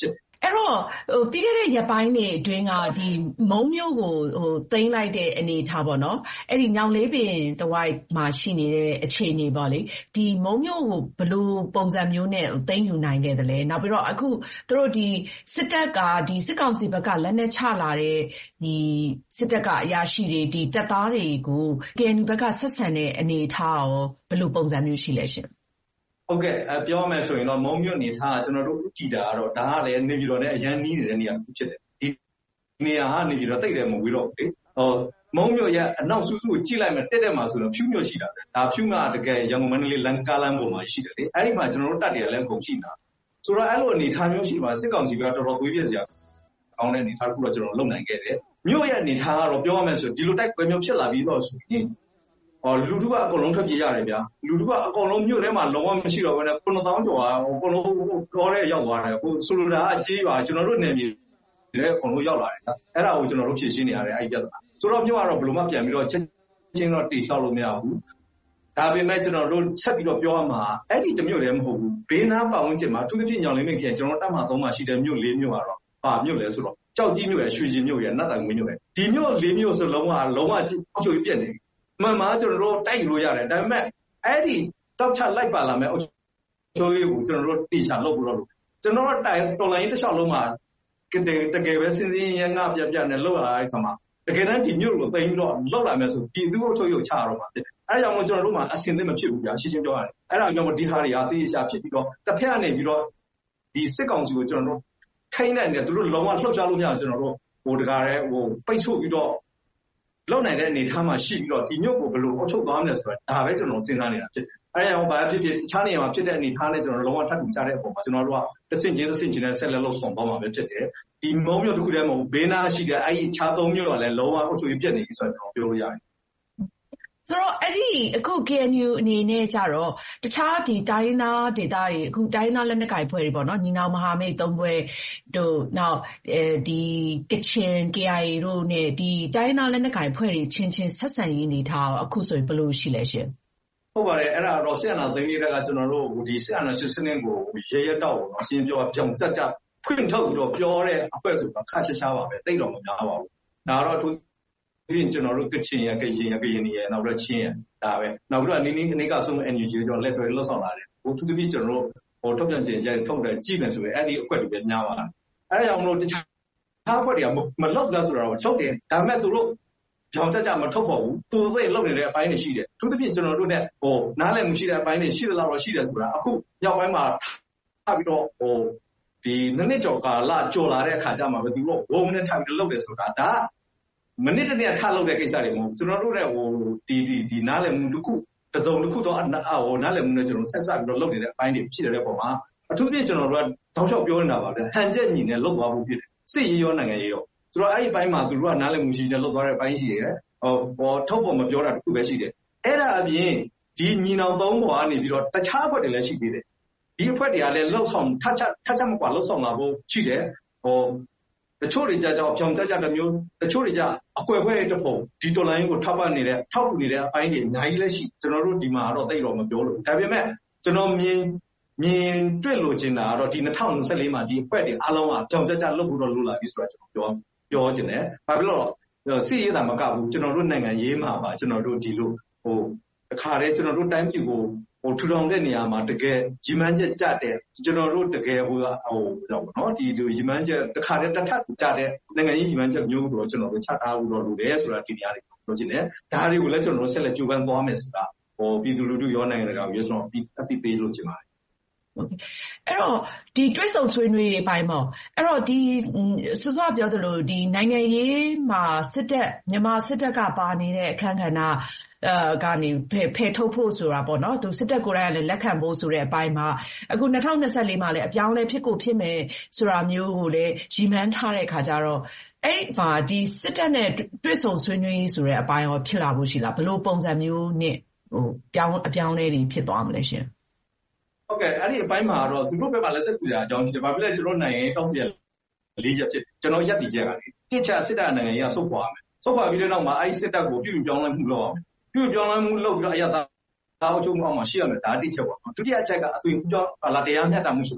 အဲ့တော့ပြီးခဲ့တဲ့ရက်ပိုင်းတွေအတွင်းကဒီမုံမျိုးကိုသိမ်းလိုက်တဲ့အနေအထားပေါ့နော်အဲ့ဒီညောင်လေးပင်တဝိုက်မှာရှိနေတဲ့အခြေအနေပေါ့လေဒီမုံမျိုးကိုဘယ်လိုပုံစံမျိုးနဲ့သိမ်းယူနိုင်ခဲ့တယ်လဲနောက်ပြီးတော့အခုသူတို့ဒီစစ်တပ်ကဒီစစ်ကောင်စီဘက်ကလက်နက်ချလာတဲ့ဒီစစ်တပ်ကအရာရှိတွေဒီတပ်သားတွေကို KNU ဘက်ကဆက်ဆံတဲ့အနေအထားရောဘယ်လိုပုံစံမျိုးရှိလဲရှင်ဟုတ်ကဲ့ပြောမယ်ဆိုရင်တော့မုံမြို့နေထားကျွန်တော်တို့ကြည်တာကတော့ဒါကလည်းနေပြည်တော်နဲ့အရန်နီးနေတဲ့နေရာဖြစ်တယ်ဒီနေရာကနေပြည်တော်တိတ်တယ်မဟုတ်ဘူးတော့လေမုံမြို့ရဲ့အနောက်စုစုကိုကြည့်လိုက်မယ်တက်မှာဆိုတော့ဖြူမြို့ရှိတာပဲဒါဖြူကတကယ်ရန်ကုန်မန္တလေးလမ်းကားလမ်းပေါ်မှာရှိတယ်လေအဲ့ဒီမှာကျွန်တော်တို့တက်တယ်လည်းကုန်ရှိတာဆိုတော့အဲ့လိုအနေထားမျိုးရှိမှာစစ်ကောင်စီကတော်တော်သွေးပြည့်စရာကောင်းတဲ့အနေထားတစ်ခုတော့ကျွန်တော်လုံနိုင်ခဲ့တယ်မြို့ရဲ့အနေထားကတော့ပြောရမယ်ဆိုဒီလိုတိုက်ပွဲမျိုးဖြစ်လာပြီးတော့ဆိုရင်လူထုကအကုန်လုံးထွက်ပြေးရတယ်ဗျာလူထုကအကုန်လုံးမြို့ထဲမှာလုံးဝမရှိတော့ဘဲနဲ့9000ကျော်အကုန်လုံးတော်တဲ့ရောက်သွားတယ်ဟိုဆိုလိုတာအကြီးပါကျွန်တော်တို့နေမြေလည်းအကုန်လုံးရောက်လာတယ်အဲ့ဒါကိုကျွန်တော်တို့ဖြည့်ရှင်းနေရတယ်အဲ့ဒီပြဿနာဆိုတော့မြို့ကတော့ဘယ်လိုမှပြန်ပြီးတော့ချက်ချင်းတော့တိဆောက်လို့မရဘူးဒါပေမဲ့ကျွန်တော်တို့ဆက်ပြီးတော့ပြောရမှာအဲ့ဒီတမျိုးလည်းမဟုတ်ဘူးဘေးနားပတ်ဝန်းကျင်မှာသူသဖြင့်ညောင်လင်းမင်းခင်ကျွန်တော်တက်မှာ3မှာရှိတဲ့မြို့4မြို့ကတော့ဘာမြို့လဲဆိုတော့ကြောက်ကြီးမြို့ရယ်ရွှေကျင်မြို့ရယ်နတ်တိုင်မြို့ရယ်ဒီမြို့4မြို့ဆိုလုံးဝအောက်ချိုပြက်နေမှန်မှာကျွန်တော်တို့တိုက်လို့ရတယ်ဒါပေမဲ့အဲ့ဒီတောက်ချလိုက်ပါလာမယ်အချိုးလေးကိုကျွန်တော်တို့တေချာလုပ်လို့ကျွန်တော်တို့တိုင်တော်လိုင်းတစ်လျှောက်လုံးမှာတကယ်ပဲစဉ်းစဉ်းရငါပြနဲ့လောက်လာတဲ့ခါမှာတကယ်တမ်းဒီမြို့ကိုသိမ်းပြီးတော့လောက်လာမယ်ဆိုဒီသူ့အချိုးရုပ်ချရတော့မှာအဲ့ဒါကြောင့်မို့ကျွန်တော်တို့မှာအစင်သစ်မဖြစ်ဘူးဗျာရှင်းရှင်းပြောရတယ်အဲ့ဒါကြောင့်မို့ဒီဟာတွေကတေချာဖြစ်ပြီးတော့တစ်ဖက်ကနေပြီးတော့ဒီစစ်ကောင်စီကိုကျွန်တော်တို့ထိုင်းနိုင်တယ်သူတို့လုံးဝလှုပ်ရှားလို့မရကျွန်တော်တို့ဟိုတကားရဲဟိုပိတ်ဆို့ပြီးတော့လောက်နိုင်တဲ့အနေထားမှာရှိပြီးတော့ဒီမြို့ကိုဘယ်လိုအုပ်ချုပ်သွားမလဲဆိုတာဒါပဲကျွန်တော်စဉ်းစားနေတာဖြစ်တယ်။အဲဒါကြောင့်ဘာဖြစ်ဖြစ်တခြားနေရာမှာဖြစ်တဲ့အနေထားနဲ့ကျွန်တော်လုံးဝထပ်ပြီးကြားတဲ့အပေါ်မှာကျွန်တော်တို့ကတစ်ဆင့်ချင်းနဲ့ဆက်လက်လှုပ်ဆောင်သွားမှာပဲဖြစ်တယ်။ဒီမုံမြို့တစ်ခုတည်းမဟုတ်ဘေးနားရှိတဲ့အဲဒီခြားသုံးမြို့ကလည်းလုံးဝအုပ်ချုပ်ရေးပြတ်နေပြီဆိုတော့ကျွန်တော်ပြောလို့ရတယ်။ဆိုတော့အဲ့ဒီအခု KNU အနေနဲ့ကြတော့တခြားဒီတိုင်းရင်းသားဒေသတွေအခုတိုင်းရင်းသားလက်နက်ကိုင်ဖွဲ့တွေပေါ့နော်ညီနောင်မဟာမိတ်၃ဖွဲ့တို့နောက်ဒီကချင် KIA တို့နဲ့ဒီတိုင်းရင်းသားလက်နက်ကိုင်ဖွဲ့တွေချင်းဆက်ဆံရေးနေထားအခုဆိုရင်ဘယ်လိုရှိလဲရှင်ဟုတ်ပါတယ်အဲ့ဒါတော့ဆက်အနာသိမ်းရတဲ့ကကျွန်တော်တို့ဒီဆက်အနာစစ်စနစ်ကိုရဲရဲတောက်ပေါ့နော်အရှင်းပြောပြောင်းကြဖွင့်ထုတ်ပြီးတော့ပြောတဲ့အဖွဲ့ဆိုတော့ခါရှားပါပဲတိတ်တော့မများပါဘူးဒါတော့ဒီကျွန်တော်တို့ကချင်ရကရင်နေရနောက်တော့ချင်းရဒါပဲနောက်ပြီးတော့အနေကဆုံး NUG ကျွန်တော်လက်တွဲလှုပ်ဆောင်လာတယ်ဟိုသူတပိကျွန်တော်တို့ဟိုထုတ်ပြန်ခြင်းရိုက်ထုတ်တယ်ကြည့်မယ်ဆိုရင်အဲ့ဒီအခွက်တွေပဲများပါလားအဲ့ဒါကြောင့်မလို့တခြားအခွက်တွေကမလောက်လားဆိုတော့ထုတ်တယ်ဒါပေမဲ့သူတို့ကြောင်ကြမထုတ်ဖို့ဘူးသူတို့လောက်နေတဲ့အပိုင်းတွေရှိတယ်သူတပိကျွန်တော်တို့နဲ့ဟိုနားလည်မှုရှိတဲ့အပိုင်းတွေရှိတယ်တော့ရှိတယ်ဆိုတာအခုရောက်ပိုင်းမှာထပ်ပြီးတော့ဟိုဒီနှစ်ကျော်ကာလကြော်လာတဲ့အခါကျမှပဲသူတို့ဝုံနဲ့ထပ်ပြီးလုပ်တယ်ဆိုတာဒါမနစ်တနေ့ထလုပ်တဲ့ကိစ္စတွေမဟုတ်ကျွန်တော်တို့လည်းဟိုဒီနားလည်မှုတစ်ခုတစ်စုံတစ်ခုတော့ဟိုနားလည်မှုနဲ့ကျွန်တော်ဆက်ပြီးတော့လုပ်နေတဲ့အပိုင်းတွေဖြစ်တဲ့ပုံမှာအထူးသဖြင့်ကျွန်တော်တို့ကတောက်လျှောက်ပြောနေတာပါဗျဟန်ချက်ညီနဲ့လုပ်သွားဖို့ဖြစ်တယ်စစ်ရေးရောနိုင်ငံရေးရောဆိုတော့အဲ့ဒီပိုင်းမှာသူတို့ကနားလည်မှုရှိနေလုပ်သွားတဲ့အပိုင်းရှိတယ်ဟိုထုတ်ဖို့မပြောတာတစ်ခုပဲရှိတယ်အဲ့ဒါအပြင်ဒီညီနောင်သုံးပေါ်ကနေပြီးတော့တခြားဘက်တွေလည်းရှိသေးတယ်ဒီအဖွဲ့တွေကလည်းလှုပ်ဆောင်ထပ်ချက်မကွာလှုပ်ဆောင်လာဖို့ရှိတယ်ဟိုတချို့တွေကြတော့ဖြောင်ကြတဲ့မျိုးတချို့တွေကြအကွယ်ခွဲတဲ့ပုံဒီတော်လိုင်းကိုထောက်ပံ့နေတဲ့ထောက်ကူနေတဲ့အပိုင်းတွေအများကြီးလည်းရှိကျွန်တော်တို့ဒီမှာတော့တိတ်တော့မပြောလို့ဒါပေမဲ့ကျွန်တော်မြင်တွေ့လို့ချင်တာကတော့ဒီ2024မှာဒီအဖွဲ့တွေအားလုံးကဖြောင်ကြလုပ်ဖို့တော့လိုလာပြီဆိုတော့ကျွန်တော်ပြောချင်တယ်ဘာဖြစ်လို့စစ်ရေးတာမကဘူးကျွန်တော်တို့နိုင်ငံရေးမှာပါကျွန်တော်တို့ဒီလိုဟိုအခါတည်းကျွန်တော်တို့တိုင်းပြည်ကိုဟိုထူထောင်တဲ့နေရာမှာတကယ်ရီမန်းချက်ကြတဲ့ကျွန်တော်တို့တကယ်ဟိုတော့နော်ဒီရီမန်းချက်တစ်ခါတည်းတစ်ထပ်ကြတဲ့နိုင်ငံရေးရီမန်းချက်မျိုးတော့ကျွန်တော်တို့ချထားဖို့တော့လိုတယ်ဆိုတာဒီနေရာလေးပြောချင်တယ်ဒါတွေကိုလည်းကျွန်တော်တို့ဆက်လက်ကြိုးပမ်းသွားမယ်ဆိုတာဟိုပြည်သူလူထုရောနိုင်ငံတကာရောကျွန်တော်အသိပေးလို့ချင်ပါတယ်အဲ့တော့ဒီတွဲဆုံဆွေးနွေးရေးပိုင်းပေါ့အဲ့တော့ဒီစောစောပြောသလိုဒီနိုင်ငံရေးမှာမြန်မာစစ်တပ်ကပါနေတဲ့အခန်းကဏ္ဍကနေဖယ်ထုတ်ဖို့ဆိုတာပေါ့နော်သူစစ်တပ်ကိုယ်တိုင်ကလည်းလက်ခံဖို့ဆိုတဲ့အပိုင်းမှာအခု2024မှာလည်းအပြောင်းလဲဖြစ်ကိုဖြစ်မယ်ဆိုတာမျိုးကိုလည်းရည်မှန်းထားတဲ့အခါကျတော့အဲ့ဒီစစ်တပ်နဲ့တွေ့ဆုံဆွေးနွေးရေးဆိုတဲ့အပိုင်းရောဖြစ်လာဖို့ရှိလားဘယ်လိုပုံစံမျိုးနဲ့ဟိုအပြောင်းလဲတွေဖြစ်သွားမလဲရှင်ဟုတ်ကဲ့အဲ့ဒီအပိုင်းမှာတော့သူတို့ဘက်မှာလက်ဆက်ကူကြအကြောင်းရှိတယ်။ဘာဖြစ်လဲကျွန်တော်နိုင်ငံရေးတောက်ပြ၄ချက်ဖြစ်ကျွန်တော်ရက်တည်ချက်ကလေတစ်ချက်စစ်တပ်နိုင်ငံရေးကစုပ်ခွာမယ်။စုပ်ခွာပြီးတဲ့နောက်မှာအဲ့ဒီစစ်တပ်ကိုပြုပြင်ပြောင်းလဲမှုလုပ်အောင်။ပြုပြင်ပြောင်းလဲမှုလုပ်ပြီးတော့အရသာအချုပ်မှုအောင်မှာရှိရမယ်ဒါတစ်ချက်ပေါ့နော်။ဒုတိယချက်ကအသွင်ပြောင်းလာတရားမျှတမှုဆိုတာရှိတယ်။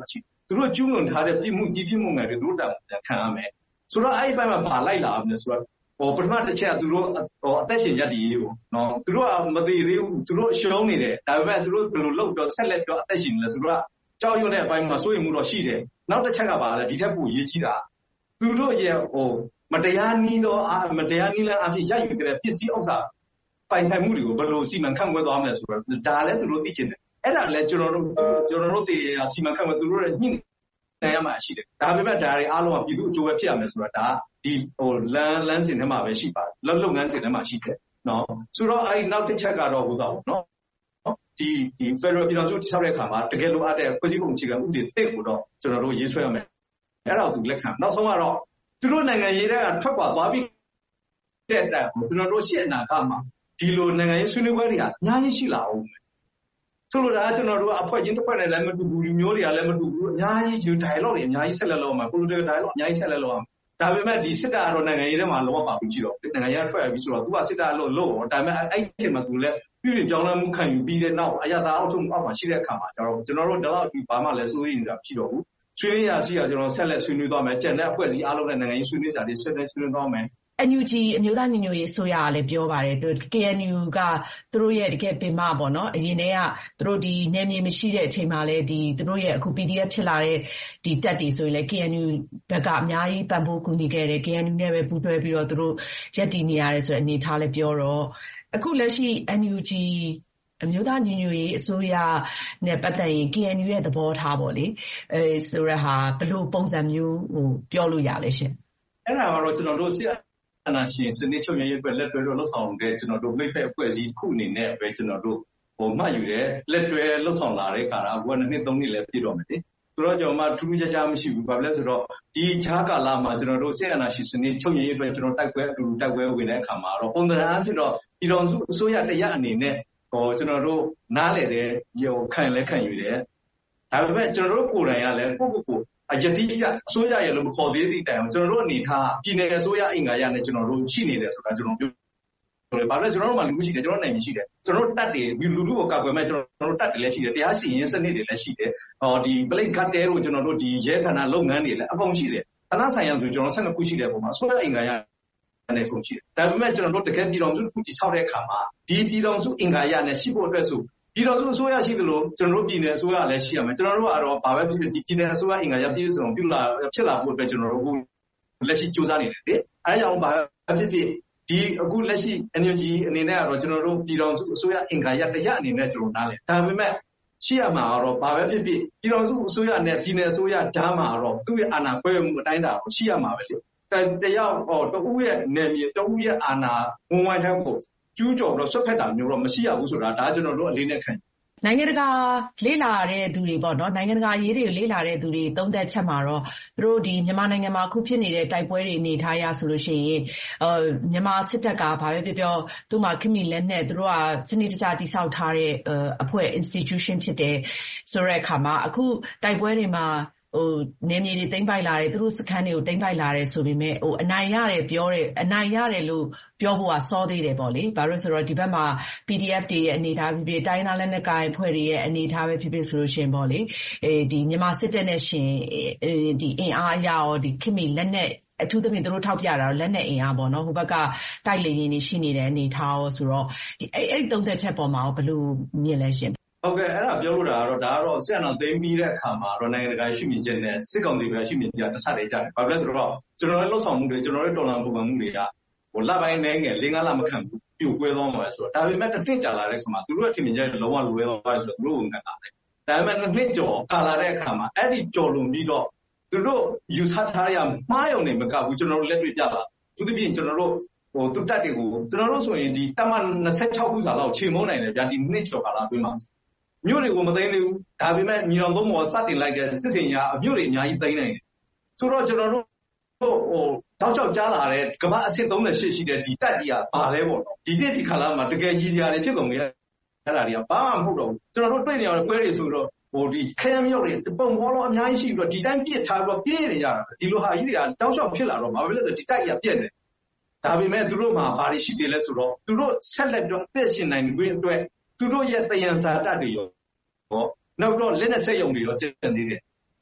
သူတို့ကျူးလွန်ထားတဲ့ပြစ်မှုကြီးပြစ်မှုငယ်တွေသူတို့တောင်ခံရမယ်ဆိုတော့အဲ့ဒီဘက်မှာပါလိုက်လာမယ်ဆိုတော့ပထမတစ်ချက်ကသူတို့အသက်ရှင်ရပ်တည်ရေးကိုနော်သူတို့ကမသေးသေးဘူးသူတို့ရှုံးနေတယ်ဒါပေမဲ့သူတို့ဘယ်လိုလုပ်တော့ဆက်လက်တော့အသက်ရှင်နေလဲဆိုတော့ကြောက်ရွံ့တဲ့အပိုင်းမှာစိုးရိမ်မှုတော့ရှိတယ်နောက်တစ်ချက်ကပါလဲဒီထက်ပိုရေးကြီးတာသူတို့ရဲ့မတရားနည်းလမ်းအဖြစ်ရယူကြတဲ့ပစ္စည်းဥစ္စာပိုင်ဆိုင်မှုတွေကိုဘယ်လိုစီမံခန့်ခွဲသွားမလဲဆိုတော့ဒါလည်းသူတို့သိချင်တယ်အဲ့ဒါလည်းကျွန်တော်တို့ဒီစီမံခန့်ခွဲသူတို့ရဲ့ညှိနှိုင်းရမှာရှိတယ်ဒါပေမဲ့ဒါတွေအားလုံးကပြည်သူအကျိုးပဲဖြစ်ရမယ်ဆိုတော့ဒါဒီလမ်းစဉ်ထဲမှာပဲရှိပါတယ်လုပ်ငန်းစဉ်ထဲမှာရှိတယ်နော်ဆိုတော့အဲ့နောက်တစ်ချက်ကတော့ဟိုသားပေါ့နော်ဒီ Federal ပြည်ထောင်စုတည်ဆောက်တဲ့အခါမှာတကယ်လိုအပ်တဲ့ဖွဲ့စည်းပုံအခြေခံဥပဒေတစ်ကိုတော့ကျွန်တော်တို့ရေးဆွဲရမယ်အဲ့ဒါကိုသူလက်ခံနောက်ဆုံးကတော့သူတို့နိုင်ငံရေးတွေကထွက်ခွာသွားပြီးတဲ့တိုင်ကျွန်တော်တို့ရှေ့အနာဂတ်မှာဒီလိုနိုင်ငံရေးဆွေးနွေးပွဲတွေကအများကြီးရှိလာအောင်ဆိုလိုတာကကျွန်တော်တို့အဖွဲ့ချင်းတစ်ဖွဲ့နဲ့လည်းမတူဘူးလူမျိုးတွေကလည်းမတူဘူးအများကြီးဒီ dialogue တွေအများကြီးဆက်လက်လုပ်အောင် political dialogue အများကြီးဆက်လက်လုပ်အောင်ဒါပေမဲ့ဒီစစ်တပ်ကတော့နိုင်ငံရေးထဲမှာလောပါဘူးကြည့်တော့နိုင်ငံရေးထွက်ပြီးဆိုတော့သူကစစ်တပ်လို့ဒါပေမဲ့အဲ့ဒီအချိန်မှာသူလည်းပြည်ပြောင်းလဲမှုခံယူပြီးတဲ့နောက်အရသာအောက်ဆုံးအောက်မှာရှိတဲ့အခါမှာကျွန်တော်တို့တော့ဒီဘာမှလည်းစိုးရိမ်နေတာမရှိတော့ဘူးဆွေးနွေးရရှိရကျွန်တော်ဆက်လက်ဆွေးနွေးသွားမယ်ကြံတဲ့အဖွဲ့အစည်းအားလုံးနဲ့နိုင်ငံရေးဆွေးနွေးကြတယ်ဆွေးနွေးသွားမယ် NUG အမျိုးသားညီညွတ်ရေးအစိုးရကလည်းပြောပါတယ်သူ KNU ကသူတို့ရဲ့တကယ်ပင်မပေါ့နော်အရင်တည်းကသူတို့ဒီနယ်မြေမရှိတဲ့အချိန်မှာလည်းဒီသူတို့ရဲ့အခု PDF ဖြစ်လာတဲ့ဒီတက်တွေဆိုရင်လည်း KNU ဘက်ကအများကြီးပံ့ပိုးကူညီခဲ့တယ် KNU နဲ့ပဲပူးတွဲပြီးတော့သူတို့ရပ်တည်နေရတယ်ဆိုတဲ့အနေထားလည်းပြောတော့အခုလက်ရှိ NUG အမျိုးသားညီညွတ်ရေးအစိုးရနဲ့ပတ်သက်ရင် KNU ရဲ့သဘောထားပေါ့လေဆိုရဟာဘယ်လိုပုံစံမျိုးပြောလို့ရလဲရှင်အဲ့ဒါကတော့ကျွန်တော်တို့အနာရှင်စနစ်ချုပ်ရရေးအတွက်လက်တွဲလို့လှုပ်ဆောင်တဲ့ကျွန်တော်တို့မိဖက်အဖွဲ့အစည်းတစ်ခုအနေနဲ့ပဲကျွန်တော်တို့မှတ်ယူတဲ့လက်တွဲလှုပ်ဆောင်လာတဲ့ကာလအခုက2နှစ်3နှစ်လည်းပြည့်တော့မယ်လေဆိုတော့ကျွန်တော်မှထူးထူးခြားခြားမရှိဘူးဘာလဲဆိုတော့ဒီခြားကာလမှာကျွန်တော်တို့အနာရှင်စနစ်ချုပ်ရရေးအတွက်ကျွန်တော်တိုက်ပွဲအတူတူတိုက်ပွဲဝင်တဲ့အခါမှာတော့ပုံသဏ္ဍာန်အဖြစ်တော့ပြည်တော်စုအစိုးရတရားအနေနဲ့ကျွန်တော်တို့နားလည်တဲ့ခံယူတယ်ဒါပေမဲ့ကျွန်တော်တို့ကိုယ်တိုင်ကလည်းကိုယတိအစိုးရရဲ့လို့မခေါ်သေးသည့်တိုင်အောင်ကျွန်တော်တို့အနေထားပြည်နယ်အစိုးရအင်္ဂါရနဲ့ကျွန်တော်တို့ရှိနေတယ်ဆိုတာကျွန်တော်ပြောတယ်။ဘာလို့လဲကျွန်တော်တို့မှလူရှိတယ်ကျွန်တော်နိုင်ရှိတယ်ကျွန်တော်တို့တက်တယ်လူထုကိုကာကွယ်မဲ့ကျွန်တော်တို့တက်တယ်လည်းရှိတယ်တရားစီရင်စနစ်တွေလည်းရှိတယ်။ဒီ plate cutter တို့ကျွန်တော်တို့ဒီရဲဌာနလုပ်ငန်းတွေလည်းအကုန်ရှိတယ်။ဌာနဆိုင်ရာဆိုကျွန်တော်12ခုရှိတဲ့ပုံမှာအစိုးရအင်္ဂါရနဲ့ကုန်ရှိတယ်။ဒါပေမဲ့ကျွန်တော်တို့တကယ်ပြည်တော်စုခုတည်ဆောက်တဲ့အခါမှာဒီပြည်တော်စုအင်္ဂါရနဲ့ရှိဖို့အတွက်ဆိုပြည်တော်စုအစိုးရရှိသလိုကျွန်တော်တို့ပြည်နယ်အစိုးရလည်းရှိရမယ်ကျွန်တော်တို့ကတော့ဘာပဲဖြစ်ဖြစ်ဒီပြည်နယ်အစိုးရအင်္ဂါရပြည့်စုံဖြစ်လာဖို့အတွက်ကျွန်တော်တို့လက်ရှိစူးစမ်းနေတယ်လေအဲကြောင့်ဘာဖြစ်ဖြစ်ဒီအခုလက်ရှိ NUG အနေနဲ့ကတော့ကျွန်တော်တို့ပြည်တော်စုအစိုးရအင်္ဂါရတရားအနေနဲ့ကျွန်တော်နားလည်ဒါပေမဲ့ရှိရမှာကတော့ဘာပဲဖြစ်ဖြစ်ပြည်တော်စုအစိုးရနဲ့ပြည်နယ်အစိုးရဓာတ်မှာတော့သူ့ရဲ့အာဏာခွဲမှုအတိုင်းတာကိုရှိရမှာပဲလေတယောက်တဦးရဲ့နယ်မြေတဦးရဲ့အာဏာဝန်ဝိုင်းတဲ့ကိုကျူးကျော်တော့ဆွတ်ဖက်တာမျိုးတော့မရှိရဘူးဆိုတာဒါကျွန်တော်တို့အလေးနဲ့ခံနိုင်ငံတကာလေ့လာတဲ့သူတွေပေါ့နော်နိုင်ငံတကာရေးတွေလေ့လာတဲ့သူတွေသုံးသပ်ချက်မှာတော့သူတို့ဒီမြန်မာနိုင်ငံမှာအခုဖြစ်နေတဲ့တိုက်ပွဲတွေအနေထားရဆိုလို့ရှိရင်မြန်မာစစ်တပ်ကဘာပဲပြောသူ့မှာခင်မီလက်နဲ့သူတို့ကစနစ်တကျတိစောက်ထားတဲ့အဖွဲ့ institution ဖြစ်တယ်ဆိုတဲ့အခါမှာအခုတိုက်ပွဲတွေမှာနေမြေတွေတိမ့်ပိုက်လာတယ်သူတို့စခန်းတွေကိုတိမ့်ပိုက်လာတယ်ဆိုပေမဲ့အနိုင်ရတယ်အနိုင်ရတယ်လို့ပြောဖို့ကစောသေးတယ်ပေါ့လေဘာလို့ဆိုတော့ဒီဘက်မှာ PDF တွေရဲ့အနေထားဖြစ်ဖြစ်တိုင်းသားလက်နက်ကိုင်ဖွဲ့တွေရဲ့အနေထားပဲဖြစ်ဖြစ်ဆိုလို့ရှိရင်ပေါ့လေဒီမြန်မာစစ်တပ်နဲ့ရှင်ဒီအင်အားအရာရောဒီခင်မီလက်နက်အထူးသဖြင့်သူတို့ထောက်ပြတာတော့လက်နက်အင်အားပေါ့နော်ဟိုဘက်ကတိုက်လေရင်တွေရှိနေတဲ့အနေထားရောဆိုတော့ဒီအဲ့သုံးသက်ချက်ပေါ်မှာဘယ်လိုမြင်လဲရှင်ဟုတ်ကဲ့အဲ့ဒါပြောလို့တာကတော့ဒါကတော့ဆက်အောင်သိမ်းပြီးတဲ့အခါမှာတော့နိုင်ငံတကာရှိမြင်ချက်နဲ့စစ်ကောင်စီပဲရှိမြင်ချက်တစ်ထပ်လေးကြတယ်။ဘာဖြစ်လဲဆိုတော့ကျွန်တော်တို့လှုပ်ဆောင်မှုတွေကျွန်တော်တို့တော်လှန်ပုံမှန်မှုတွေကလပိုင်းနဲ့ငယ်၄-၅လမခံဘူးပြိုကွဲသွားမှာဆိုတော့ဒါပေမဲ့တစ်နှစ်ကြာလာတဲ့အခါမှာသူတို့ရဲ့ထင်မြင်ချက်တွေလုံးဝလွဲသွားတယ်ဆိုတော့သူတို့ဝန်ခံတာလေ။ဒါပေမဲ့တစ်နှစ်ကျော်ကာလာတဲ့အခါမှာအဲ့ဒီကျော်လွန်ပြီးတော့သူတို့ယူဆထားရမှားယုံနေမကဘူးကျွန်တော်တို့လက်တွေ့ပြတာ။သူတို့ပြင်ကျွန်တော်တို့သူတက်တွေကိုကျွန်တော်တို့ဆိုရင်ဒီတမ26ခုစာလောက်ချိန်မုန်းနိုင်တယ်ဗျာဒီနှစ်ကျော်ကာလာအတွင်းမှာမြို့တွေကိုမသိမ်းသေးဘူးဒါပေမဲ့ညီတော်သုံးပေါ်စတင်လိုက်တဲ့စစ်စင်ညာအမြို့တွေအများကြီးသိမ်းနိုင်တယ်ဆိုတော့ကျွန်တော်တို့တောက်ချောက်ကြားလာတဲ့ကမ္ဘာအဆင့်38ရှိတဲ့ဒီတက်ကြီးကဘာလဲပေါ့နော်ဒီတစ်ဒီခါလာမှာတကယ်ကြီးစရာတွေဖြစ်ကုန်ကြအဲ့ဒါတွေကဘာမှမဟုတ်တော့ဘူးကျွန်တော်တို့တွေ့နေရတဲ့ပွဲတွေဆိုတော့ဒီခရမ်းမြောက်တွေပုံပေါ်တော့အများကြီးရှိပြီးတော့ဒီတိုင်းပြစ်ထားပြီးတော့ပြေးနေကြတာဒီလိုဟာကြီးတွေကတောက်ချောက်ဖြစ်လာတော့ဘာဖြစ်လဲဆိုဒီတက်ကြီးကပြက်တယ်ဒါပေမဲ့သူတို့မှာဘာတွေရှိသေးလဲဆိုတော့သူတို့ဆက်လက်တော့အသက်ရှင်နိုင်ခွင့်အတွက်သူတို့ရဲ့တယံဇာတတွေရောနောက်တော့လက်နဲ့ဆက်ယုံတွေရောကျန်သေးတယ်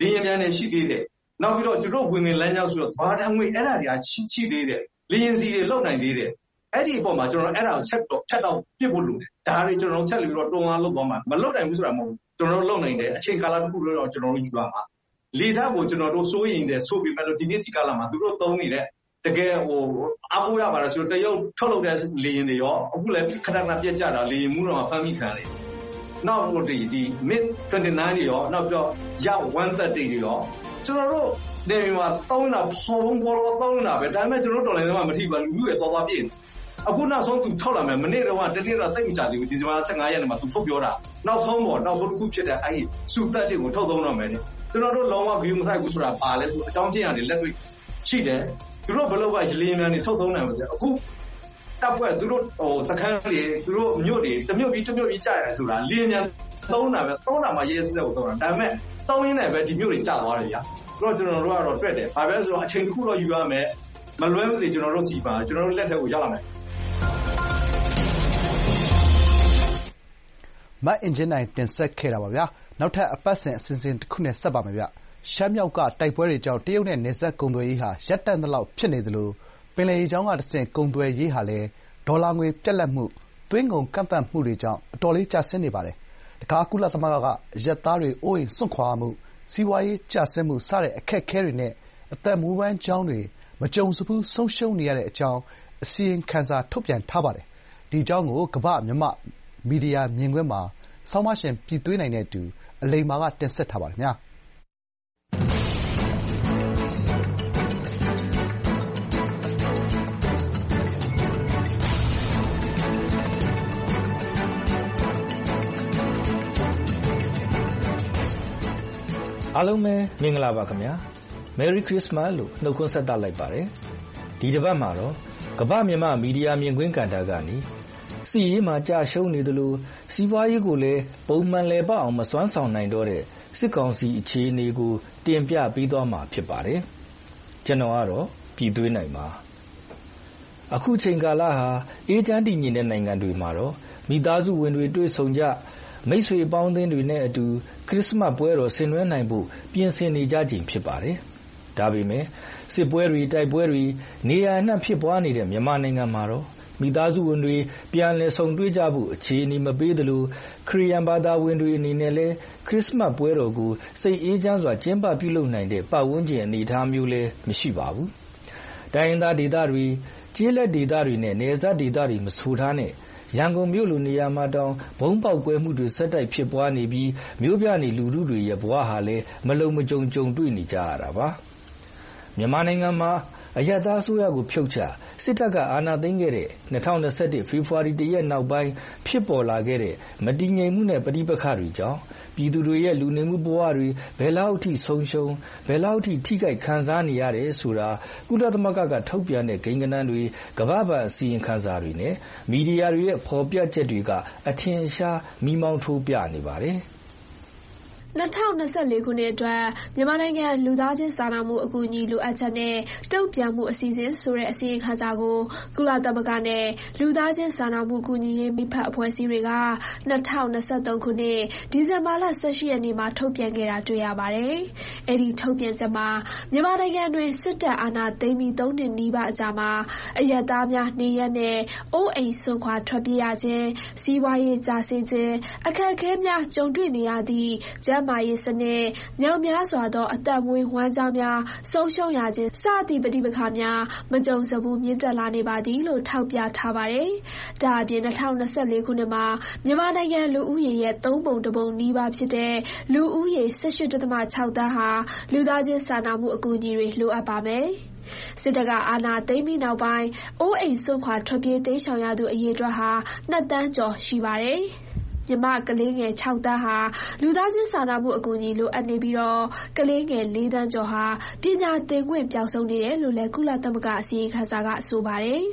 လေယာဉ်ပြန်တွေရှိသေးတယ်နောက်ပြီးတော့သူတို့ဝင်ငွေလမ်းကြောင်းဆိုတော့ဘာတံငွေအဲ့ဒါတွေကရှိသေးတယ်လေယာဉ်စီတွေလောက်နိုင်သေးတယ်အဲ့ဒီအပေါ်မှာကျွန်တော်အဲ့ဒါကိုဆက်တော့ဖြတ်တော့ပြစ်ဖို့လိုတယ်ဒါတွေကျွန်တော်ဆက်ပြီးတော့တွန်းအားလုပ်သွားမှာမလုပ်နိုင်ဘူးဆိုတာမဟုတ်ကျွန်တော်တို့လုပ်နိုင်တယ်အချိန်ကာလတစ်ခုလို့တော့ကျွန်တော်တို့ယူရမှာလေဓာတ်ကိုကျွန်တော်တို့စိုးရင်တယ်ဆိုပြီးမှလို့ဒီနေ့ဒီကာလမှာသူတို့သုံးနေတဲ့တကယ်အားကိုးရပါလားဆိုတော့တရုတ်ထုတ်လုပ်တဲ့လေယာဉ်တွေရောအခုလည်းခဏခဏပြက်ကြတာလေယာဉ်မှုတော့ဖမ်းမိခံတယ်နောက်ဒီ mid 29တွေရောနောက်ပြီးတော့ရောက်130တွေရောကျွန်တော်တို့နေမှာသုံးတာဖုံးဘောတော့သုံးတာပဲဒါပေမဲ့ကျွန်တော်တို့တော်လိုင်းထဲမှာမထိပါလူတွေသွားပြည့်အခုနောက်ဆုံးသူထောက်လာမယ်မနေ့တော့တနေ့တော့သိမကြသေးဘူးဒီဇင်ဘာ15ရက်နေ့မှာသူထုတ်ပြောတာနောက်ဆုံးတစ်ခုဖြစ်တဲ့အဲ့ဒီစူသက်တွေကိုထုတ်သုံးတော့မယ်ကျွန်တော်တို့လုံးဝ view မဆိုင်ဘူးဆိုတာပါလဲဆိုအကြောင်းချင်းရတယ်လက်တွေ့ရှိတယ်သူတို့ဘလို့ကရေလင်းများနေထုတ်သုံးနိုင်ပါစေအခုတပ်ဖွဲ့သူတို့စခန်းတွေသူတို့မြို့တွေတစ်မြို့ပြီးကြာရတယ်ဆိုတာလင်းများသုံးတာပဲသုံးတာမှရေးစက်ကိုသုံးတာဒါပေမဲ့သုံးရင်းနဲ့ပဲဒီမြို့တွေကြာသွားတယ်ဗျာဆိုတော့ကျွန်တော်တို့ကတော့တွေ့တယ်ဘာပဲဆိုတော့အချိန်တစ်ခုတော့ယူရမယ်မလွဲမသွေကျွန်တော်တို့စီပါကျွန်တော်တို့လက်ထက်ကိုရောက်လာမယ်မအင်ဂျင်နိုင်တင်ဆက်ခဲ့တာပါဗျာနောက်ထပ်အပတ်စဉ်အစဉ်တစ်ခုနဲ့ဆက်ပါမယ်ဗျရှမ်းမြောက်ကတိုက်ပွဲတွေကြောင့်တရုတ်နဲ့နယ်စပ်ကုန်သွယ်ရေးဟာရပ်တန့်သလောက်ဖြစ်နေသလိုပင်လယ်ရေကြောင်းကတဆင့်ကုန်သွယ်ရေးဟာလည်းဒေါ်လာငွေပြတ်လပ်မှုသွင်းကုန်ကန့်သတ်မှုတွေကြောင့်အတော်လေးကျဆင်းနေပါတယ်တခါကုလသမဂ္ဂကအရပ်သားတွေအိုးအိမ်စွန့်ခွာမှုစီးပွားရေးကျဆင်းမှုစတဲ့အခက်အခဲတွေနဲ့အသက်မွေးဝမ်းကျောင်းတွေမကြုံစဖူးဆုံးရှုံးနေရတဲ့အကြောင်းအစီရင်ခံစာထုတ်ပြန်ထားပါတယ်ဒီအကြောင်းကိုကမ္ဘာ့မြန်မာမီဒီယာမြင်ကွင်းမှာဆောင်းပါးရှင်ပြည်သွေးနိုင်တဲ့အတူအလိမ္မာကတင်ဆက်ထားပါတယ်ခင်ဗျာအားလုံးပဲမင်္ဂလာပါခင်ဗျာ Merry Christmas လို့နှုတ်ခွန်းဆက်သလိုက်ပါတယ်ဒီတစ်ပတ်မှာတော့ကမ္ဘာ့မြန်မာမီဒီယာမြင်ကွင်းကဏ္ဍကနေစီးရေးမှာကြာရှုံးနေသလိုစီးပွားရေးကိုလည်းပုံမှန်လည်ပတ်အောင်မစွမ်းဆောင်နိုင်တော့တဲ့စစ်ကောင်စီအခြေအနေကိုတင်ပြပေးသွားမှာဖြစ်ပါတယ်ကျွန်တော်ကတော့ပြည်သွေးနိုင်ပါအခုချိန်ကာလဟာအေးချမ်းတည်ငြိမ်တဲ့နိုင်ငံတွေမှာတော့မိသားစုဝင်တွေတွေ့ဆုံကြမိတ်ဆွေပေါင်းသင်းတွေနဲ့အတူခရစ်မတ်ပွဲတော်ဆင်နွှဲနိုင်ဖို့ပြင်ဆင်နေကြခြင်းဖြစ်ပါတယ်ဒါပေမဲ့စစ်ပွဲတွေတိုက်ပွဲတွေနေရာအနှံ့ဖြစ်ပွားနေတဲ့မြန်မာနိုင်ငံမှာတော့မိသားစုဝင်တွေပြန်လည်ဆုံတွေ့ကြဖို့အခြေအနေမပေးသလိုခရစ်ယာန်ဘာသာဝင်တွေအနေနဲ့လည်းခရစ်မတ်ပွဲတော်ကိုစိတ်အေးချမ်းစွာကျင်းပပြုလုပ်နိုင်တဲ့ပတ်ဝန်းကျင်အနေအထားမျိုးလည်းမရှိပါဘူးတိုင်းရင်းသားဒေသတွေကျေးလက်ဒေသတွေနဲ့နယ်စပ်ဒေသတွေမဆိုထားနဲ့ရန်ကုန်မြို့လိုနေရာမှာတောင်ဘုံပေါက်ကွဲမှုတွေဆက်တိုက်ဖြစ်ပွားနေပြီးမြို့ပြနေလူထုတွေရဲ့ဘဝဟာလည်းမလုံမကြုံကြုံတွေ့နေကြရတာပါမြန်မာနိုင်ငံမှာအရပ်သားအစိုးရကိုဖြုတ်ချစစ်တပ်ကအာဏာသိမ်းခဲ့တဲ့2021ဖေဖော်ဝါရီ1ရက်နောက်ပိုင်းဖြစ်ပေါ်လာခဲ့တဲ့မတည်ငြိမ်မှုနဲ့ပဋိပက္ခတွေကြောင့်ပြည်သူတွေရဲ့လူနေမှုဘဝတွေဘယ်လောက်ထိဆုံးရှုံးဘယ်လောက်ထိထိခိုက်ခံစားနေရတယ်ဆိုတာကုလသမဂ္ဂကထုတ်ပြန်တဲ့ကိန်းဂဏန်းတွေကမ္ဘာ့ဘဏ်အစီရင်ခံစာတွေနဲ့မီဒီယာတွေရဲ့ဖော်ပြချက်တွေကအထင်ရှားမိမောင်းထိုးပြနေပါတယ် 2024ခုနှစ်အတွက်မြန်မာနိုင်ငံလူသားချင်းစာနာမှုအကူအညီလိုအပ်ချက်နဲ့တုံ့ပြန်မှုအစီအစဉ်ဆိုတဲ့အစီရင်ခံစာကိုကုလသမဂ္ဂနဲ့လူသားချင်းစာနာမှုအကူအညီရေးမိဖက်အဖွဲ့အစည်းတွေက2023ခုနှစ်ဒီဇင်ဘာလ18ရက်နေ့မှာထုတ်ပြန်ခဲ့တာတွေ့ရပါတယ်။အဲဒီထုတ်ပြန်ချက်မှာမြန်မာနိုင်ငံတွင်စစ်တပ်အာဏာသိမ်းပြီး3နှစ်နီးပါးအကြာမှာအရပ်သားများနေရပ်နဲ့အိုးအိမ်စွန့်ခွာထွက်ပြေးရခြင်းစီးပွားရေးကျဆင်းခြင်းအခက်အခဲများကြုံတွေ့နေရသည့်မာရေးစနစ်မြောက်များစွာသောအသက်မွေးဝမ်းကြောင်းများဆုံးရှုံးရခြင်းစသည့်ပဋိပက္ခများမကြုံစဘူးမြင့်တက်လာနေပါသည်လို့ထောက်ပြထားပါတယ်။ဒါအပြင်2024ခုနှစ်မှာမြန်မာနိုင်ငံလူဦးရေရဲ့3ပုံ1ပုံနီးပါးဖြစ်တဲ့လူဦးရေ 18.6 သန်းဟာလူသားချင်းစာနာမှုအကူအညီတွေလိုအပ်ပါမယ်။စစ်တပ်ကအာဏာသိမ်းပြီးနောက်ပိုင်းအိုးအိမ်စွန့်ခွာထွက်ပြေးတိမ်းရှောင်ရသူအရေအတွက်ဟာ2 သန်းကျော်ရှိပါတယ်။မြမကလေးငယ်6သန်းဟာလူသားချင်းစာနာမှုအကူအညီလိုအပ်နေပြီးတော့ကလေးငယ်4သန်းကျော်ဟာပညာသင်ခွင့်ပျောက်ဆုံးနေတယ်လို့လည်းကုလသမဂ္ဂအစီရင်ခံစာကဆိုပါတယ်။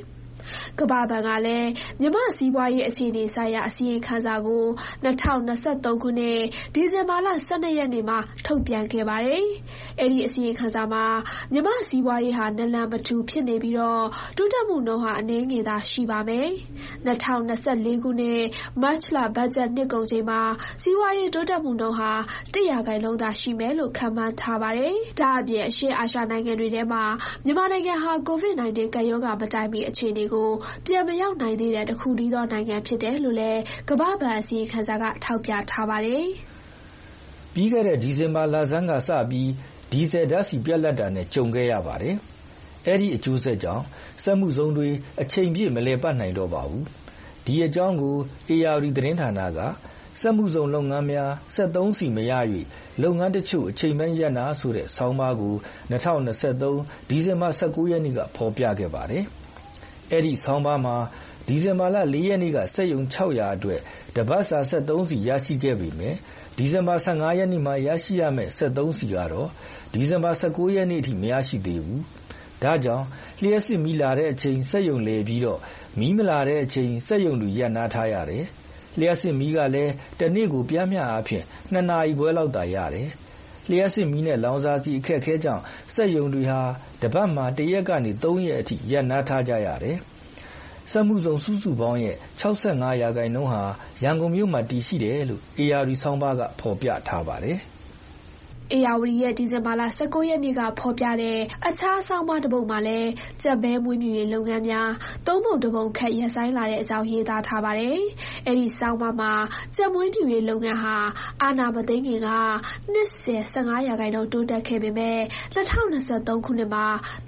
ကမ္ဘာဘဏ်ကလည်းမြန်မာ့စီးပွားရေးအခြေအနေဆိုင်ရာအစီရင်ခံစာကို2023ခုနှစ်ဒီဇင်ဘာလ12ရက်နေ့မှာထုတ်ပြန်ခဲ့ပါတယ်။အဲဒီအစီရင်ခံစာမှာမြန်မာ့စီးပွားရေးဟာနလန်မထူဖြစ်နေပြီးတော့တိုးတက်မှုနှုန်းဟာအနည်းငယ်သာရှိပါမယ်။2024ခုနှစ်မတ်လဘတ်ဂျက်နှစ်ကုန်ချိန်မှာစီးပွားရေးတိုးတက်မှုနှုန်းဟာ100%သာရှိမယ်လို့ခန့်မှန်းထားပါတယ်။ဒါအပြင်အရှေ့အာရှနိုင်ငံတွေထဲမှာမြန်မာနိုင်ငံဟာ COVID-19 ကပ်ရောဂါမတိုင်မီအခြေအနေကိုပြန်မရောက်နိုင်သေးတဲ့တစ်ခုတည်းသောနိုင်ငံဖြစ်တယ်လို့လည်းကမ္ဘာ့ဘဏ်အစီရင်ခံစာကထောက်ပြထားပါတယ်။ပြီးခဲ့တဲ့ဒီဇင်ဘာလဆန်းကစပြီးဒီဇယ်ဓာတ်ဆီပြတ်လတ်တာနဲ့ကြုံခဲ့ရပါတယ်။အဲဒီအကျိုးဆက်ကြောင့်စက်မှုဇုန်တွေအချိန်ပြည့်မလည်ပတ်နိုင်တော့ပါဘူး။ဒီအကြောင်းကို ARD သတင်းဌာနကစက်မှုဇုန်လုပ်ငန်းများစက်သုံးဆီမရ၍လုပ်ငန်းတချို့အချိန်ပိုင်းရပ်နာဆိုတဲ့ဆောင်းပါးကို2023ဒီဇင်ဘာ19ရက်နေ့ကဖော်ပြခဲ့ပါတယ်။အဲဒီဆောင်းပါးမှာဒီဇင်ဘာလ4ရက်နေ့ကစက်ရုံ600အတွက်တပတ်စာစက်သုံးဆီရရှိခဲ့ပေမယ့်ဒီဇင်ဘာ15ရက်နေ့မှာရရှိရမယ့်စက်သုံးဆီကတော့ဒီဇင်ဘာ19ရက်နေ့အထိမရရှိသေးဘူး။ဒါကြောင့်လျှပ်စစ်မီးလာတဲ့အချိန်စက်ရုံလည်ပြီးတော့မီးမလာတဲ့အချိန်စက်ရုံတွေရပ်နားထားရတယ်။လျှပ်စစ်မီးကလည်းတစ်နေ့ကိုပြားမျှအားဖြင့်2နာရီခွဲလောက်သာရတယ်။လျှပ်စစ်မီးနဲ့လောင်စာဆီအခက်အခဲကြောင့်စက်ရုံတွေဟာတပတ်မှာ1ရက်ကနေ3ရက်အထိရပ်နားထားကြရတယ်။စက်မှုဇုန်စုစုပေါင်းရဲ့65%ဟာရန်ကုန်မြို့မှာတည်ရှိတယ်လို့ ARD ဆောင်းပါးကဖော်ပြထားပါတယ်။ဧရာဝတီရဲ့ဒီဇင်ဘာလ19ရက်နေ့ကဖော်ပြတဲ့အခြားဆောင်းပါးတစ်ပုဒ်မှာလည်းကြက်ဘဲမွေးမြူရေးလုပ်ငန်းများသုံးပုံတစ်ပုံခန့်ရပ်ဆိုင်းလာတဲ့အကြောင်းရေးသားထားပါတယ်။အဲဒီဆောင်းပါးမှာကြက်မွေးမြူရေးလုပ်ငန်းဟာအာဏာမသိမ်းခင်ကနှစ်စဉ်15%တိုးတက်ခဲ့ပေမဲ့2023ခုနှစ်မှာ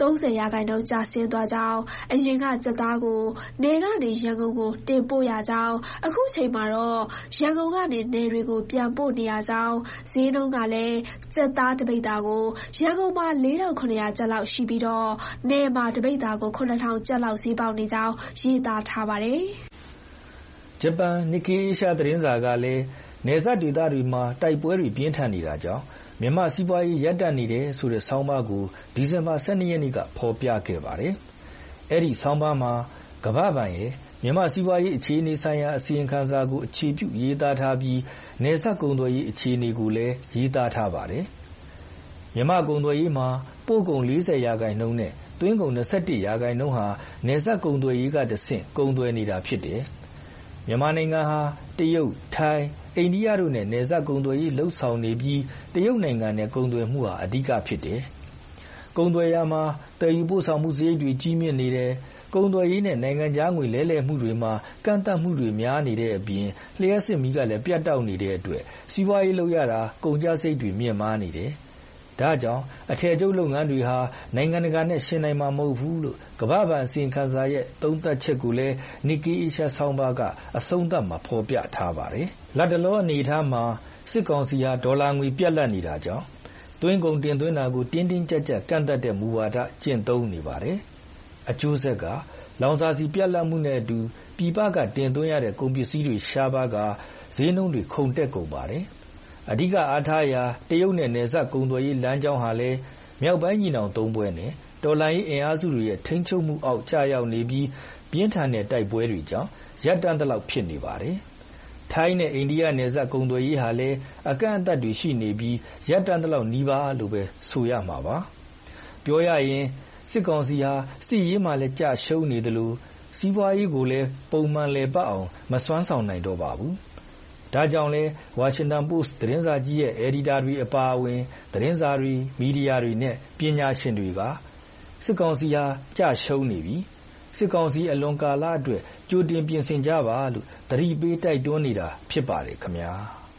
30%ကျဆင်းသွားကြောင်းအရင်ကကြက်သားကိုနယ်ကနေရန်ကုန်ကိုတင်ပို့ရကြောင်းအခုချိန်မှာတော့ရန်ကုန်ကနေနယ်တွေကိုပြန်ပို့နေရကြောင်းဈေးနှုန်းကလည်းကြက်သားတပိဿာကိုရန်ကုန်မှာ4,900ကျပ်လောက်ရှိပြီးတော့နယ်မှာတပိဿာကို9,000ကျပ်လောက်ဈေးပေါက်နေကြောင်းရေးသားထားပါတယ်။ဂျပန်နစ်ကေအေးရှားသတင်းစာကလည်းနယ်စပ်ဒေသတွေမှာတိုက်ပွဲတွေပြင်းထန်နေတာကြောင့်မြန်မာစီးပွားရေးရပ်တန့်နေတယ်ဆိုတဲ့ဆောင်းပါးကိုဒီဇင်ဘာ12ရက်နေ့ကဖော်ပြခဲ့ပါတယ်။အဲဒီဆောင်းပါးမှာကမ္ဘာ့ဘဏ်ရဲ့မြန်မာစီးပွားရေးအခြေအနေဆိုင်ရာအစီရင်ခံစာကိုအခြေပြုရေးသားထားပြီးနယ်စပ်ကုန်သွယ်ရေးအခြေအနေကိုလည်းရေးသားထားပါတယ်။မြန်မာကုန်သွယ်ရေးမှာပို့ကုန် 40% နဲ့သွင်းကုန် 21% ဟာနယ်စပ်ကုန်သွယ်ရေးကတဆင့်ကုန်သွယ်နေတာဖြစ်တယ်။မြန်မာနိုင်ငံဟာတရုတ်၊ထိုင်း၊အိန္ဒိယတို့နဲ့နယ်စပ်ကုန်သွယ်ရေးလှုပ်ဆောင်နေပြီးတရုတ်နိုင်ငံနဲ့ကုန်သွယ်မှုဟာအဓိကဖြစ်တယ်။ကုန်သွယ်ရာမှာသယ်ယူပို့ဆောင်မှုစရိတ်တွေကြီးမြင့်နေတယ်။ကုန်သွယ်ရေးနဲ့နိုင်ငံခြားငွေလဲလှယ်မှုတွေမှာကန့်သတ်မှုတွေများနေတဲ့အပြင်လျှပ်စစ်မီးကလည်းပြတ်တောက်နေတဲ့အတွက်စီးပွားရေးလုပ်ရတာကုန်ကျစရိတ်တွေမြင့်မားနေတယ်။ဒါကြောင့်အထည်ချုပ်လုပ်ငန်းတွေဟာနိုင်ငံတကာနဲ့ယှဉ်နိုင်မှာမဟုတ်ဘူးလို့ကမ္ဘာ့ဘဏ်အစီရင်ခံစာရဲ့သုံးသပ်ချက်ကိုလည်းနစ်ကေအေးရှားဆောင်းပါးကအဆုံးသတ်မှာဖော်ပြထားပါတယ်။လတ်တလောအနေအထားမှာစစ်ကောင်စီဟာဒေါ်လာငွေပြတ်လတ်နေတာကြောင့်သွင်းကုန်တင်သွင်းတာကိုတင်းတင်းကျပ်ကျပ်ကန့်သတ်တဲ့မူဝါဒကျင့်သုံးနေပါတယ်။အကျိုးဆက်ကလောင်စာဆီပြတ်လတ်မှုနဲ့အတူပြည်ပကတင်သွင်းရတဲ့ကုန်ပစ္စည်းတွေရှားပါးကဈေးနှုန်းတွေခုန်တက်ကုန်ပါတယ်။အဓိကအားထားရာတရုတ်နဲ့နယ်စပ်ကုန်သွယ်ရေးလမ်းကြောင်းဟာလည်းမြောက်ပိုင်းညီနောင်သုံးဖွဲ့နဲ့တော်လှန်ရေးအင်အားစုတွေရဲ့ထိန်းချုပ်မှုအောက်ကျရောက်နေပြီးပြင်းထန်တဲ့တိုက်ပွဲတွေကြောင့်ရပ်တန့်သလောက်ဖြစ်နေပါတယ်။ထိုင်းနဲ့အိန္ဒိယနယ်စပ်ကုန်သွယ်ရေးဟာလည်းအကန့်အသတ်တွေရှိနေပြီးရပ်တန့်သလောက်နီးပါးလို့ပဲဆိုရမှာပါ။ပြောရရင်စစ်ကောင်စီဟာစစ်ရေးမှာလည်းကြရှုံးနေတယ်လို့စီးပွားရေးကိုလည်းပုံမှန်လည်ပတ်အောင်မစွမ်းဆောင်နိုင်တော့ပါဘူး။ဒါကြောင့်လဲဝါရှင်တန်ပို့စ်သတင်းစာကြီးရဲ့အယ်ဒီတာတွေအပါအဝင်သတင်းစာတွေမီဒီယာတွေနဲ့ပညာရှင်တွေကစစ်ကောင်စီဟာကြရှုံးနေပြီစစ်ကောင်စီအလွန်ကာလအတွက်ကြိုတင်ပြင်ဆင်ကြပါလို့သတိပေးတိုက်တွန်းနေတာဖြစ်ပါတယ်ခင်ဗျာ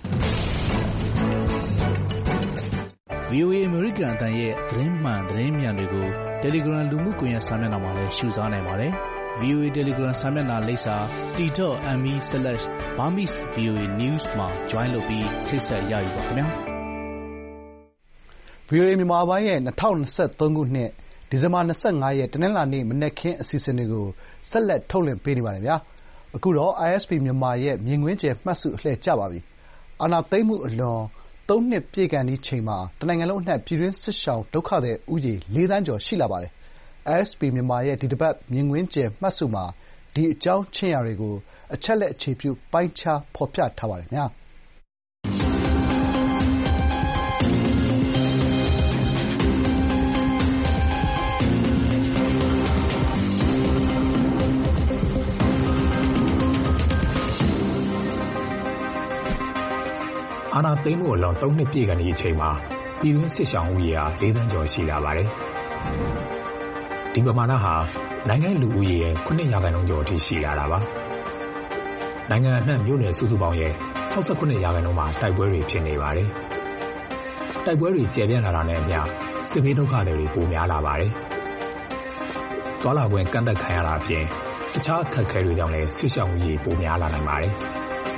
။ VOA အမေရိကန်အသံရဲ့သတင်းမှန်သတင်းမြန်တွေကို Telegram လူမှုကွန်ရက်စာမျက်နှာမှာလည်းရှုစားနိုင်ပါတယ်။ VOA Telegram စာမျက်နှာလိပ်စာ t.me/Burmese VOA News မှာ join လုပ်ပြီးထိတ်ဆက်ရယူပါခင်ဗျာ။ VOA မြန်မာပိုင်းရဲ့2023ခုနှစ်ဒီဇင်ဘာ25ရက်တနင်္လာနေ့မနက်ခင်းအစီအစဉ်တွေကိုဆက်လက်ထုတ်လွှင့်ပေးနေပါတယ်ဗျာ။အခုတော့ ISP မြန်မာရဲ့မြင်ကွင်းကျယ်မှတ်စုအလှည့်ကျပါပြီ။အာဏာသိမ်းမှုအလွန်3နှစ်ပြည့်ခါနီးချိန်မှာတနိုင်ငံလုံးအနှံ့ပြည်တွင်းစစ်ရှောင်ဒုက္ခသည်ဦးရေ4သန်းကျော်ရှိလာပါတယ်။ ISP မြန်မာရဲ့ဒီတစ်ပတ်မြင်ကွင်းကျယ်မှတ်စုမှာဒီအကြောင်းချင့်ရာတွေကိုအချက်လက်အခြေပြုပိုင်းခြားဖော်ပြထားပါတယ်ခင်ဗျာ။အာဏာသိမ်းမှုအလွန်3 နှစ်ပြည့်ခါနီးအချိန်မှာပြည်တွင်းစစ်ရှောင်ဦးရေဟာ4 သန်းကျော်ရှိလာပါတယ်။ဒီပမာဏဟာနိုင်ငံလူဦးရေရဲ့9% ကျော်အထိရှိလာတာပါ။နိုင်ငံအနှံ့မြို့နယ်စုစုပေါင်းရဲ့69% မှာတိုက်ပွဲတွေဖြစ်နေပါတယ်။တိုက်ပွဲတွေကျယ်ပြန့်လာတာနဲ့အမျှစစ်ဘေးဒုက္ခတွေပိုများလာပါတယ်။သွားလာခွင့်ကန့်သတ်ခံရတာအပြင်တခြားအခက်အခဲတွေကြောင့်လည်းစစ်ရှောင်ဦးရေပိုများလာနိုင်ပါတယ်။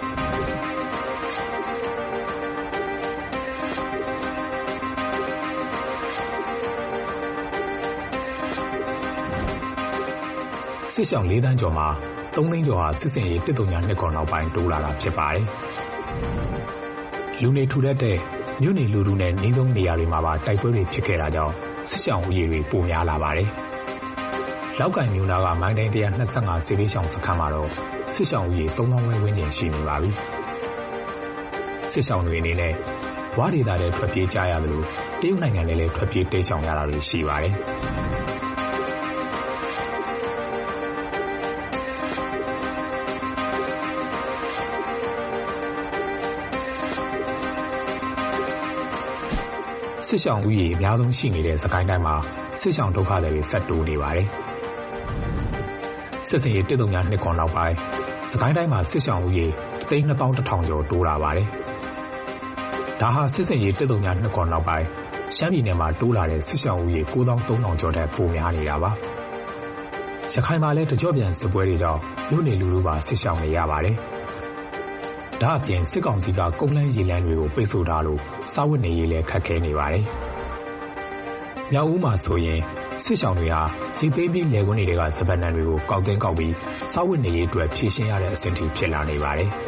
စစ်ရှောင်4 သန်းကျော်မှာ3 သိန်းကျော်ဟာစစ်စင်ရေး102ခုနောက်ပိုင်းတိုးလာတာဖြစ်ပါတယ်။လူနေထူထပ်တဲ့မြို့နယ်လူထုနဲ့နှင်းဆုံးနေရာတွေမှာပါတိုက်ပွဲတွေဖြစ်ခဲ့တာကြောင့်စစ်ရှောင်ဦးရေတွေပိုများလာပါတယ်။လောက်ကင်မြို့နာကမိုင်းတိုင်း125စစ်ဘေးရှောင်စခန်းမှာတော့စစ်ရှောင်ဦးရေ3000 ဝန်းကျင်ရှိနေပါပြီ။စစ်ရှောင်တွေအနေနဲ့ဝါဒေသတွေထွက်ပြေးကြရသလိုတရုတ်နိုင်ငံလည်းထွက်ပြေးတိမ်းရှောင်ရတာတွေရှိပါတယ်။စစ်ရှောင်ဦးရေအများဆုံးရှိနေတဲ့စကိုင်းတိုင်းမှာစစ်ရှောင်ဒုက္ခတွေဆက်တိုးနေပါတယ်။စစ်စင်ရေး102ခုနောက်ပိုင်းစကိုင်းတိုင်းမှာစစ်ရှောင်ဦးရေ121,000 ကျော်တိုးလာပါတယ်။ဒါဟာစစ်စင်ရေး102ခုနောက်ပိုင်းရှမ်းပြည်နယ်မှာတိုးလာတဲ့စစ်ရှောင်ဦးရေ93,000 ကျော်တဲ့ပိုများနေတာပါ။ရခိုင်မှာလည်းတကြော့ပြန်စစ်ပွဲတွေကြောင့်မြို့နယ်လူထုပါစစ်ရှောင်နေရပါတယ်။ဒါအပြင်စစ်ကောင်စီကကုန်းလန်းရေလမ်းတွေကိုပိတ်ဆို့ထားလို့စားဝတ်နေရေးလည်းခက်ခဲနေပါတယ်။မြောက်ဦးမှာဆိုရင်စစ်ရှောင်တွေဟာရေသိမ်းပြီးလယ်ကွင်းတွေကစပန်နံတွေကိုကောက်ကောက်ပြီးစားဝတ်နေရေးအတွက်ဖြည့်ရှင်းရတဲ့အဆင့်ထိဖြစ်လာနေပါတယ်။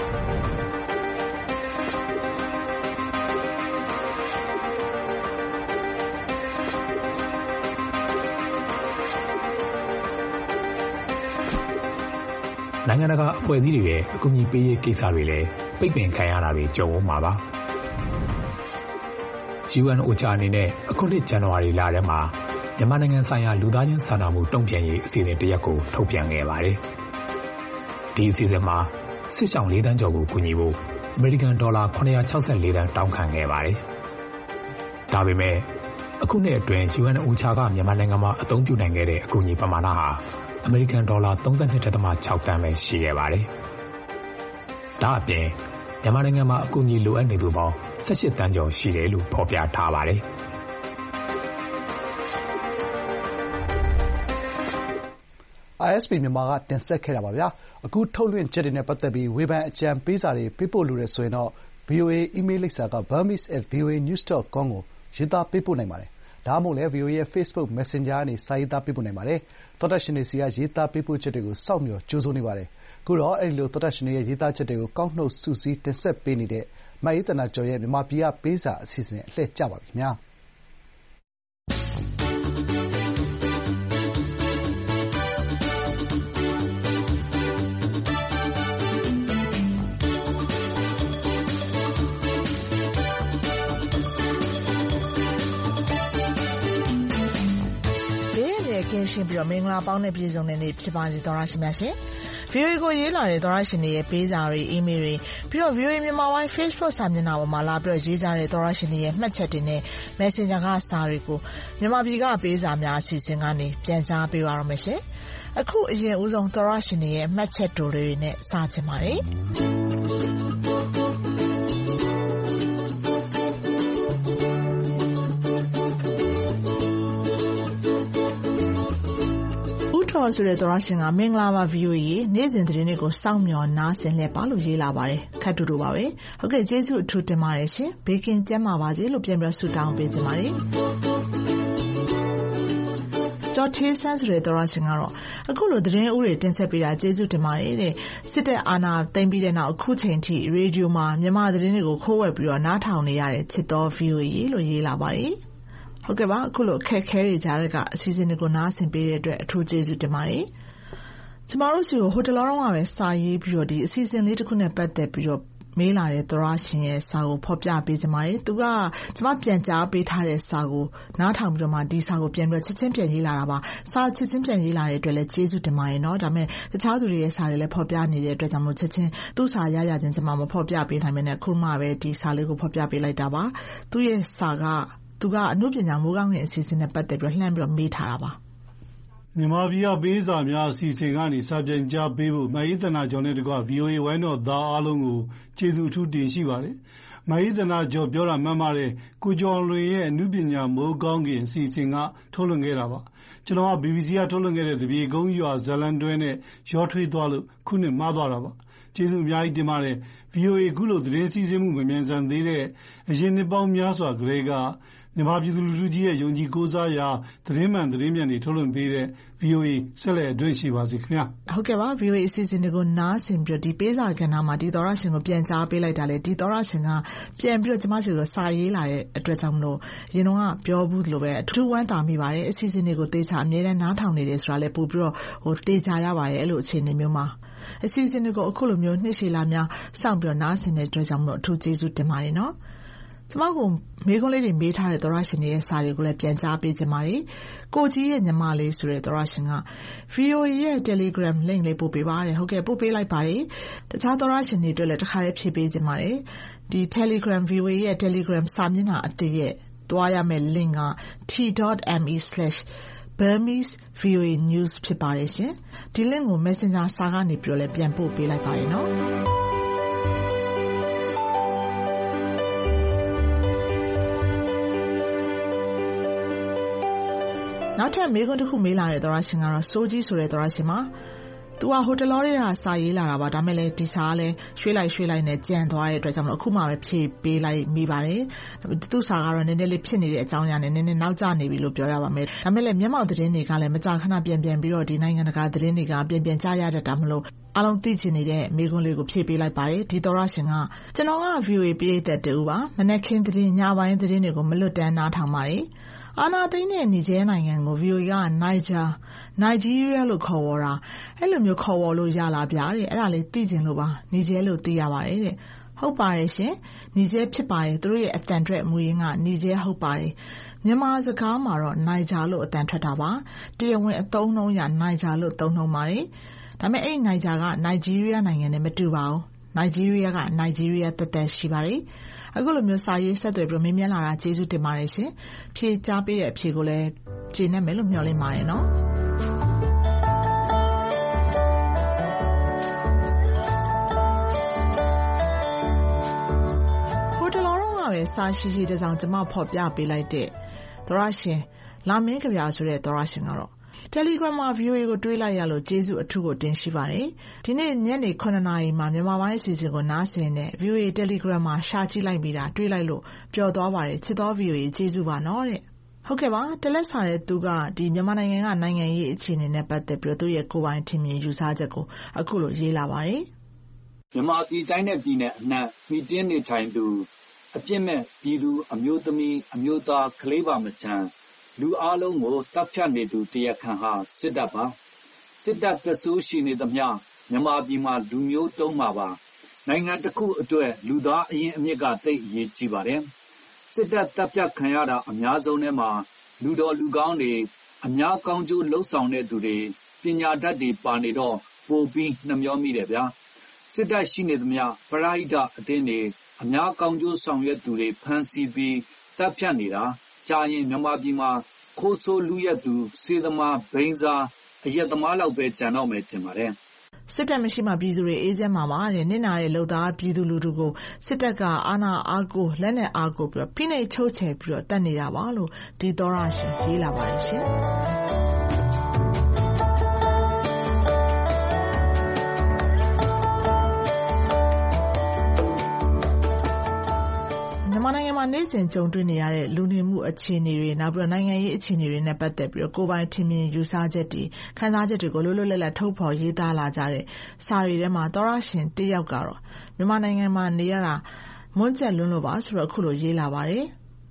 နိုင်ငံတကာအဖွဲ့အစည်းတွေရဲ့အကူအညီပေးရေးကိစ္စတွေလည်းပိတ်ပင်ခံရတာတွေကြုံမှာပါ။ UN OCHA အနေနဲ့အခုနှစ်ဇန်နဝါရီလထဲမှာမြန်မာနိုင်ငံဆိုင်ရာလူသားချင်းစာနာမှုတုံ့ပြန်ရေးအစီအစဉ်တစ်ရပ်ကိုထုတ်ပြန်ခဲ့ပါတယ်။ဒီအစီအစဉ်မှာစစ်ရှောင်4 သန်းကျော်ကိုကူညီဖို့အမေရိကန်ဒေါ်လာ964 သန်းတောင်းခံခဲ့ပါတယ်။ဒါပေမဲ့အခုနှစ်အတွင်း UN OCHA ကမြန်မာနိုင်ငံမှာအသုံးပြုနိုင်ခဲ့တဲ့အကူအညီပမာဏဟာအမေရိကန်ဒေါ်လာ 32.6 သန်းပဲရှိခဲ့ပါတယ်။ဒါအပြင်မြန်မာနိုင်ငံမှာအကူအညီလိုအပ်နေသူပေါင်း18 သန်းကျော်ရှိတယ်လို့ဖော်ပြထားပါတယ်။ ISP မြန်မာကတင်ဆက်ခဲ့တာပါဗျာ။အခုထုတ်လွှင့်ချက်တွေနဲ့ပတ်သက်ပြီးဝေဖန်အကြံပေးစာတွေပေးပို့လိုတယ်ဆိုရင်တော့ VOA အီးမေးလ်လိပ်စာက burmese@voanews.com ကိုရေးသားပေးပို့နိုင်ပါတယ်။ဒါမှမဟုတ်လည်း VOA ရဲ့ Facebook Messenger ကနေစာရေးသားပေးပို့နိုင်ပါတယ်။သောတရှင်တွေဆီကရေးသားပေးပို့ချက်တွေကိုစောင့်မျှော်ကြိုဆိုနေပါတယ်။အခုတော့အဲဒီလိုသောတရှင်တွေရဲ့ရေးသားချက်တွေကိုကောက်နှုတ်စုစည်းတင်ဆက်ပေးနေတဲ့မအေးသန္တာကျော်ရဲ့မြန်မာပြည်ကပေးစာအစီအစဉ်အလှည့်ကျပါပြီခင်ဗျာ။ကင်းရှင်းပြီးတော့မင်္ဂလာပေါင်းနဲ့ပြည့်စုံတဲ့နေ့ဖြစ်ပါစေသောတရှင်များရှင်။ VOA ကိုရေးလာတဲ့သောတရှင်တွေရဲ့ပေးစာတွေအီးမေးလ်တွေပြီးတော့ VOA မြန်မာပိုင်း Facebook စာမျက်နှာပေါ်မှာလာပြီးတော့ရေးကြတဲ့သောတရှင်တွေရဲ့မှတ်ချက်တွေနဲ့ Messenger ကစာတွေကိုမြန်မာပြည်ကပေးစာများအစီအစဉ်ကနေပြန်ကြားပေးပါရမယ်ရှင်။အခုအရင်ဦးဆုံးသောတရှင်တွေရဲ့မှတ်ချက်တွေနဲ့စချင်ပါတယ်။ဆိုတဲ့သောရရှင်ကမင်္ဂလာပါ VOA နေ့စဉ်သတင်းတွေကိုစောင့်မျှော်နားဆင်လျက်ပါလို့ရေးလာပါတယ်ခက်တူတူပါပဲဟုတ်ကဲ့ကျေးဇူးအထူးတင်ပါတယ်ရှင်ဘေးကင်းကျန်းမာပါစေလို့ပြန်ပြီးဆုတောင်းပေးချင်ပါတယ်ကျော်ထေးဆန်းဆိုတဲ့သောရရှင်ကတော့အခုလိုသတင်းဥတွေတင်ဆက်ပေးတာကျေးဇူးတင်ပါတယ်တဲ့စစ်တပ်အာဏာသိမ်းပြီးတဲ့နောက်အခုချိန်ထိရေဒီယိုမှာမြန်မာသတင်းတွေကိုခိုးဝှက်ပြီးတော့နားထောင်နေရတဲ့ချစ်တော် VOA လို့ရေးလာပါတယ်ဟုတ်ကဲ့ပါအခုလိုခက်ခဲတွေကြားရကအစီအစဉ်တွေကိုနားဆင်ပေးတဲ့အတွက်အထူးကျေးဇူးတင်ပါတယ်ကျမတို့စီကိုဟိုတလောတော့ပဲစာရေးပြီးတော့ဒီအစီအစဉ်လေးတစ်ခုနဲ့ပတ်သက်ပြီးတော့မေးလာတဲ့သောရရှင်ရဲ့စာကိုဖော်ပြပေးကြပါတယ်သူကကျမပြန်ကြားပေးထားတဲ့စာကိုနားထောင်ပြီးတော့မှဒီစာကိုပြန်ပြီးတော့ချက်ချင်းပြန်ရေးလာတာပါစာချက်ချင်းပြန်ရေးလာတဲ့အတွက်လည်းကျေးဇူးတင်ပါတယ်เนาะဒါပေမဲ့တခြားသူတွေရဲ့စာတွေလည်းဖော်ပြနေတဲ့အတွက်ကြောင့်မို့ချက်ချင်းသူ့စာရရချင်းကျမမဖော်ပြပေးနိုင်မနဲ့ခုမှပဲဒီစာလေးကိုဖော်ပြပေးလိုက်တာပါသူ့ရဲ့စာကသူကအမှုပညာမိုးကောင်းတဲ့အစီအစဉ်နဲ့ပတ်သက်ပြီးလှမ်းပြီးတော့မေးထားတာပါမြန်မာပြည်ကပေးစာများအစီအစဉ်ကနေစာပြန်ကြားပေးဖို့မအေးသနာကျော်နဲ့တကွ VOA ဝိုင်းတော်သားအားလုံးကိုကျေးဇူးအထူးတင်ရှိပါတယ်။မအေးသနာကျော်ပြောတာမှန်ပါတယ်။ကိုကျော်လွင်ရဲ့အမှုပညာမိုးကောင်းခင်အစီအစဉ်ကထုတ်လွှင့်ခဲ့တာပါ။ကျွန်တော်က BBC ကထုတ်လွှင့်ခဲ့တဲ့တပြေကုန်းရွာဇလန်တွဲနဲ့ရောထွေးသွားလို့ခုနှစ်မှားသွားတာပါ။ကျေးဇူးအများကြီးတင်ပါတယ်။ VOA ခုလိုသတင်းစီစဉ်မှုမမြန်ဆန်သေးတဲ့အရင်နှစ်ပေါင်းများစွာကလေးကမြန်မာပြည်သူလူထုကြီးရဲ့ယုံကြည်ကိုးစားရာသတင်းမှန်သတင်းမြန်တွေထုတ်လွှင့်ပေးတဲ့ VOA ဆက်လက်အတွင်းရှိပါစေခင်ဗျာဟုတ်ကဲ့ပါ VOA အစီအစဉ်တွေကိုနားဆင်ပြီးတော့ဒီပေးစာကဏ္ဍမှာဒီသောရရှင်ကိုပြန်ကြားပေးလိုက်တာလေဒီသောရရှင်ကပြန်ပြီးတော့ကျမစီကိုစာရေးလာတဲ့အတွက်ကြောင့်မလို့ရင်တော့ပြောဘူးလို့ပဲအထူးဝမ်းသာမိပါတယ်အစီအစဉ်တွေကိုသေချာအမြဲတမ်းနားထောင်နေတယ်ဆိုတာလည်းပို့ပြီးတော့သေချာရပါတယ်အဲ့လိုအခြေအနေမျိုးမှာအစီအစဉ်တွေကိုအခုလိုမျိုးနှစ်ရှည်လာများစောင့်ပြီးတော့နားဆင်တဲ့အတွက်ကြောင့်မလို့အထူးကျေးဇူးတင်ပါတယ်နော်ကျမကိုမေးခွန်းလေးတွေမေးထားတဲ့သောရရှင်ရဲ့စာတွေကိုလည်းပြန်ကြားပေးကြပါမယ်။ကိုကြီးရဲ့ညီမလေးဆိုတဲ့သောရရှင်က VOA ရဲ့ Telegram link လေးပို့ပေးပါတယ်။ဟုတ်ကဲ့ပို့ပေးလိုက်ပါတယ်။တခြားသောရရှင်တွေအတွက်လည်းတစ်ခါလေးဖြည့်ပေးကြပါမယ်။ဒီ Telegram VOA ရဲ့ Telegram စာမျက်နှာအသစ်ရဲ့သွားရမယ့် link က t.me/Burmese VOA News ဖြစ်ပါတယ်ရှင်။ဒီ link ကို Messenger စာကနေပြီးတော့လည်းပြန်ပို့ပေးလိုက်ပါတယ်နော်။နောက်ထပ်မေးခွန်းတစ်ခုမေးလာတဲ့သောရရှင်ကတော့စိုးကြီးဆိုတဲ့သောရရှင်မှာသူကဟိုတလောတွေကစာရေးလာတာပါဒါမဲ့လည်းဒီစာကလည်းရွှေ့လိုက်နဲ့ကြံသွားတဲ့အတွက်ကြောင့်အခုမှပဲဖြည့်ပေးလိုက်မိပါတယ်သူ့စာကတော့နည်းနည်းလေးဖြစ်နေတဲ့အကြောင်းအရာနဲ့နည်းနည်းနောက်ကျနေပြီလို့ပြောရပါမယ်ဒါမဲ့လည်းမျက်မှောက်သတင်းတွေကလည်းမကြာခဏပြန်ပြီးတော့ဒီနိုင်ငံတကာသတင်းတွေကပြန်ကြားရတတ်တာမလို့အားလုံးသိချင်နေတဲ့မေးခွန်းလေးကိုဖြည့်ပေးလိုက်ပါတယ်ဒီသောရရှင်ကကျွန်တော်က VOA ပရိသတ်တူပါမနက်ခင်းသတင်းညပိုင်းသတင်းတွေကိုမလွတ်တမ်းနားထောင်ပါတယ်အာနာသိန်းနဲ့နီဂျယ်နိုင်ငံကို VOA ကနိုင်ဂျီးရီးယားလို့ခေါ်ဝေါ်တာအဲ့လိုမျိုးခေါ်ဝေါ်လို့ရလာဗျာတဲ့အဲ့ဒါလေးသိချင်လို့ပါနီဂျယ်လို့သိရပါတယ်တဲ့ဟုတ်ပါတယ်ရှင်နီဂျယ်ဖြစ်ပါတယ်သူတို့ရဲ့အတန်ထွက်မူရင်းကနီဂျယ်ဟုတ်ပါတယ်မြန်မာစကားမှာတော့နိုင်ဂျာလို့အတန်ထွက်တာပါတရားဝင်အသုံးနှုန်းရနိုင်ဂျာလို့သုံးနှုန်းပါတယ်ဒါပေမဲ့အဲ့နိုင်ဂျာကနိုင်ဂျီးရီးယားနိုင်ငံနဲ့မတူပါဘူးနိုင်ဂျီးရီးယားကနိုင်ဂျီးရီးယားတက်ရှိပါတယ်အခုလိုမျိုးစာရေးဆက်သွယ်ပြီးမင်းမြန်းလာတာကျေးဇူးတင်ပါတယ်ရှင်ဖြေကြားပေးတဲ့အဖြေကိုလည်းကျေနပ်မယ်လို့မျှော်လင့်ပါတယ်နော်ဟိုတလောတော့ပဲစာရှိတဲ့ဆောင်ကျမဖော်ပြပေးလိုက်တဲ့သောရရှင်လာမင်းကြပြဆိုတဲ့သောရရှင်ကတော့Telegram မှာ VOA ကိုတွေးလိုက်ရလို့ကျေးဇူးအထူးကိုတင်ရှိပါတယ်ဒီနေ့ညနေ 9 နာရီမှာမြန်မာပိုင်းအစီအစဉ်ကိုနားဆင်တဲ့ VOA Telegram မှာရှာကြည့်လိုက်ပြီးတာတွေးလိုက်လို့ပျော်သွားပါတယ်ချစ်တော် VOA ကျေးဇူးပါနော်တဲ့ဟုတ်ကဲ့ပါတလက်စာတဲ့သူကဒီမြန်မာနိုင်ငံကနိုင်ငံရေးအခြေအနေနဲ့ပတ်သက်ပြီးတော့သူ့ရဲ့ကိုယ်ပိုင်ထင်မြင်ယူဆချက်ကိုအခုလိုရေးလာပါတယ်မြန်မာပြည်တိုင်းနဲ့ပြည်နယ်အနှံ့မိတင်းနေထိုင်သူအပြစ်မဲ့ပြည်သူအမျိုးသမီးအမျိုးသားကလေးပါမချမ်းလူအားလုံးကိုတပ်ဖြတ်နေသူတရားခံဟာစစ်တပ်ပါစစ်တပ်ကဆိုးရှိနေသမျှမြန်မာပြည်မှာလူမျိုးတုံးမှာပါနိုင်ငံတစ်ခုအတွက်လူသားအရင်အမြစ်ကသိအရေးကြီးပါတယ်စစ်တပ်တပ်ဖြတ်ခံရတာအများဆုံးထဲမှာလူတော်လူကောင်းတွေအများကောင်းကျိုးလှုပ်ဆောင်တဲ့သူတွေပညာတတ်တွေပါနေတော့ပိုပြီးနှမျောမိတယ်ဗျာစစ်တပ်ရှိနေသမျှပရိဟိတအသင်းတွေအများကောင်းကျိုးဆောင်ရွက်သူတွေဖမ်းဆီးပြီးတပ်ဖြတ်နေတာကြာရင်မြန်မာပြည်မှာခိုးဆိုးလူရက်သူစေသမားဘိန်းစားအရက်သမားလောက်ပဲကြံတော့မယ်ထင်ပါတယ်စစ်တပ်မရှိမှပြည်သူတွေအေးချမ်းမှာပါတဲ့နစ်နာတဲ့လုံသားပြည်သူလူထုကိုစစ်တပ်ကအာဏာအားကိုလက်နဲ့အားကိုပြီးတော့ဖိနှိပ်ချုပ်ချယ်ပြီးတော့တတ်နေတာပါလို့ဒီသောရရှင်ရေးလာပါတယ်ရှင်မြန်မာနိုင်ငံမှာနေ့စဉ်ကြုံတွေ့နေရတဲ့လူနေမှုအခြေအနေတွေနောက်ပြီးတော့နိုင်ငံရေးအခြေအနေတွေနဲ့ပတ်သက်ပြီးတော့ကိုယ်ပိုင်ထင်မြင်ယူဆချက်တွေခန်းစားချက်တွေကိုလွတ်လွတ်လပ်လပ်ထုတ်ဖော်ရေးသားလာကြတဲ့စာတွေထဲမှာသောရရှင်တယောက်ကတော့မြန်မာနိုင်ငံမှာနေရတာမွန်းကျက်လွန်းလို့ပါဆိုတော့အခုလိုရေးလာပါတယ်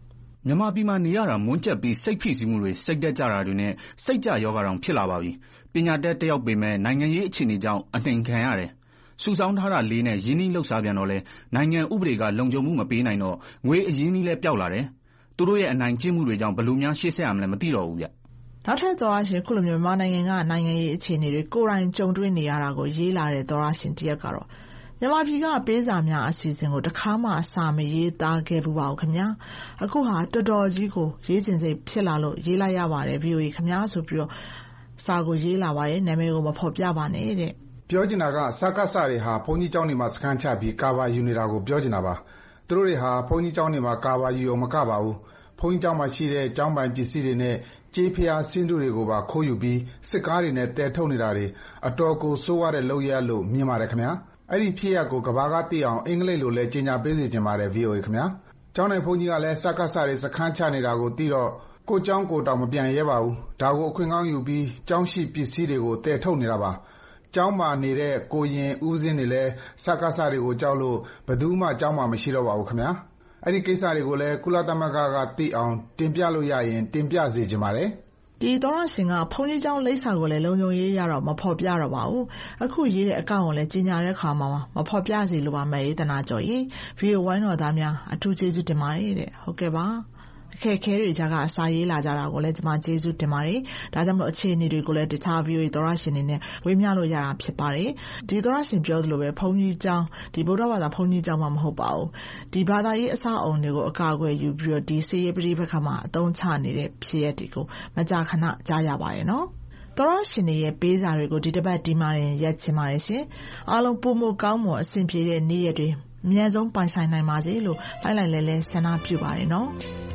မြန်မာပြည်မှာနေရတာမွန်းကျပ်ပြီးစိတ်ဖိစီးမှုတွေစိတ်တက်ကြတာတွေနဲ့စိတ်ကြယောဂတောင်ဖြစ်လာပါပြီ။ပညာတတ်တစ်ယောက်ပေမဲ့နိုင်ငံရေးအခြေအနေကြောင့်အနှိမ်ခံရတယ်။စုဆောင်းထားတာလေးနဲ့ရင်းနှီးလှုပ်ရှားပြန်တော့လဲနိုင်ငံဥပဒေကလုံခြုံမှုမပေးနိုင်တော့ငွေအရင်းနှီးလဲပျောက်လာတယ်။သူတို့ရဲ့အနိုင်ကျင့်မှုတွေကြောင့်ဘယ်လိုများရှေ့ဆက်ရမလဲမသိတော့ဘူးဗျ။နောက်ထပ်သောရရှင်ခုလိုမျိုးမြန်မာနိုင်ငံကနိုင်ငံရေးအခြေအနေတွေကိုယ်တိုင်ကြုံတွေ့နေရတာကိုရေးလာတဲ့သောရရှင်တရက်ကတော့မြန်မာပြည်ကပေးစာများအစီအစဉ်ကိုတခါမှအစာမရေးသားခဲ့ဘူးပါဘူးခင်ဗျာအခုဟာတော်တော်ကြီးကိုရေးချင်စိတ်ဖြစ်လာလို့ရေးလိုက်ရပါတယ် VOA ခင်ဗျာဆိုပြီးတော့စာကိုရေးလာပါတယ်နာမည်ကိုမဖော်ပြပါနဲ့တဲ့ပြောချင်တာကစကားစတွေဟာဘုန်းကြီးကျောင်းတွေမှာစခန်းချပြီးကာဘာယူနေတာကိုပြောချင်တာပါသူတို့တွေဟာဘုန်းကြီးကျောင်းတွေမှာကာဘာယူအောင်မကပါဘူးဘုန်းကြီးကျောင်းမှာရှိတဲ့ကျောင်းပိုင်ပစ္စည်းတွေနဲ့ကြေးဖျားစင်းတို့တွေကိုပါခိုးယူပြီးစစ်ကားတွေနဲ့တဲထုတ်နေတာတွေအတော်ကိုစိုးရတဲ့လုပ်ရလို့မြင်ပါတယ်ခင်ဗျာအဲ့ဒီဖြစ်ရပ်ကိုကဘာကသိအောင်အင်္ဂလိပ်လိုလဲကြေညာပေးစီခြင်းပါတယ် VOA ခင်ဗျာကျောင်းနိုင်ဘုန်းကြီးကလည်းစကားစတွေစခန်းချနေတာကိုသိတော့ကိုကျောင်းကိုတောင်မပြန်ရဲပါဘူးဒါကိုအခွင့်ကောင်းယူပြီးကျောင်းရှိပစ္စည်းတွေကိုတဲထုတ်နေတာပါကျောင်းမှာနေတဲ့ကိုရင်ဦးစင်းတွေလည်းစကားစတွေကိုကြောက်လို့ဘယ်သူမှကျောင်းမှာမရှိတော့ပါဘူးခင်ဗျာအဲ့ဒီကိစ္စတွေကိုလည်းကုလသမဂ္ဂကသိအောင်တင်ပြလို့ရရင်တင်ပြစေချင်ပါတယ်ဒီသောရရှင်ကဘုန်းကြီးကျောင်းလိပ်စာကိုလည်းလုံခြုံရေးရတော့မဖော်ပြတော့ပါဘူးအခုရေးတဲ့အကောင့်ကိုလည်းကြီးညာတဲ့ခါမှာမဖော်ပြစီလို့ပါမယ်ရေးတနာကြော်ရေးဗီဒီယိုဝိုင်းတော်သားများအထူးကျေးဇူးတင်ပါတယ်တဲ့ဟုတ်ကဲ့ပါအခက်အခဲတွေကြားကအစာရေးလာကြတာကိုလည်းကျွန်မကျေးဇူးတင်ပါတယ်ဒါကြောင့်မလို့အခြေအနေတွေကိုလည်းတခြား VOA သောရရှင်တွေနဲ့ဝေမျှလို့ရတာဖြစ်ပါတယ်ဒီသောရရှင်ပြောသလိုပဲဘုန်းကြီးကျောင်းဒီဗုဒ္ဓဘာသာဘုန်းကြီးကျောင်းမှာမဟုတ်ပါဘူးဒီဘာသာရေးအစအုံတွေကိုအကာအကွယ်ယူပြီးတော့ဒီစေရေးပရိပက္ခမှာအသုံးချနေတဲ့ဖြစ်ရပ်တွေကိုမကြာခဏကြားရပါတယ်နော်သောရရှင်တွေရဲ့ပေးစာတွေကိုဒီတစ်ပတ်ဒီမှာရက်ချင်ပါတယ်ရှင်အားလုံးပုံမကောင်းမွန်အဆင်ပြေတဲ့နေ့ရက်တွေအများဆုံးပိုင်ဆိုင်နိုင်ပါစေလို့လိုက်လဲဆန္ဒပြုပါတယ်နော်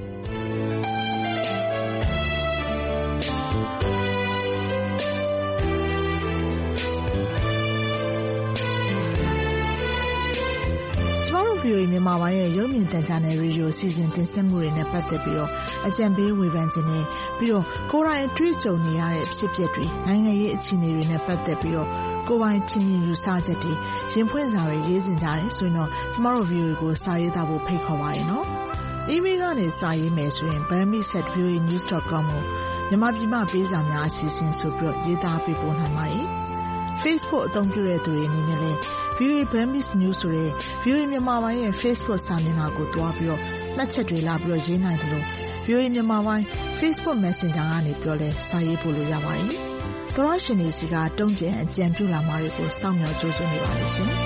VOA မြန်မာပိုင်းရဲ့ရုပ်မြင်သံကြားနယ်ရေဒီယိုစီစဉ်တင်ဆက်မှုတွေနဲ့ပတ်သက်ပြီးတော့အကြံပေးဝေဖန်ခြင်းနဲ့ပြီးတော့ကိုယ်တိုင်တွေ့ကြုံနေရတဲ့ဖြစ်ပျက်တွေနိုင်ငံရေးအခြေအနေတွေနဲ့ပတ်သက်ပြီးတော့ကိုယ်ပိုင်ထင်မြင်ယူဆချက်တွေရင်ဖွင့်စာတွေရေးစင်ကြတယ်ဆိုရင်တော့ကျမတို့ VOA ကိုစာရေးသားဖို့ဖိတ်ခေါ်ပါတယ်နော်။ email ကနေစာရေးမယ်ဆိုရင် bami@voanews.com ကိုမြန်မာပြည်မှာပေးစာများအစီအစဉ်ဆိုပြီးတော့ရေးသားပေးပို့နိုင်ပါတယ်။ Facebook အသုံးပြုတဲ့သူတွေအနေနဲ့လည်းVOA Burmese News ဆိုတဲ့ VOA မြန်မာပိုင်းရဲ့ Facebook စာမျက်နှာကိုတွားပြီးတော့မှတ်ချက်တွေလာပြီးတော့ရေးနိုင်တယ်လို့ VOA မြန်မာပိုင်း Facebook Messenger ကနေပြောလဲစာရေးပို့လို့ရပါတယ်။သောရရှင်တွေစီကတုံ့ပြန်အကြံပြုလာမှာတွေကိုစောင့်မျှော်ကြိုးစားနေပါလိမ့်ရှင်။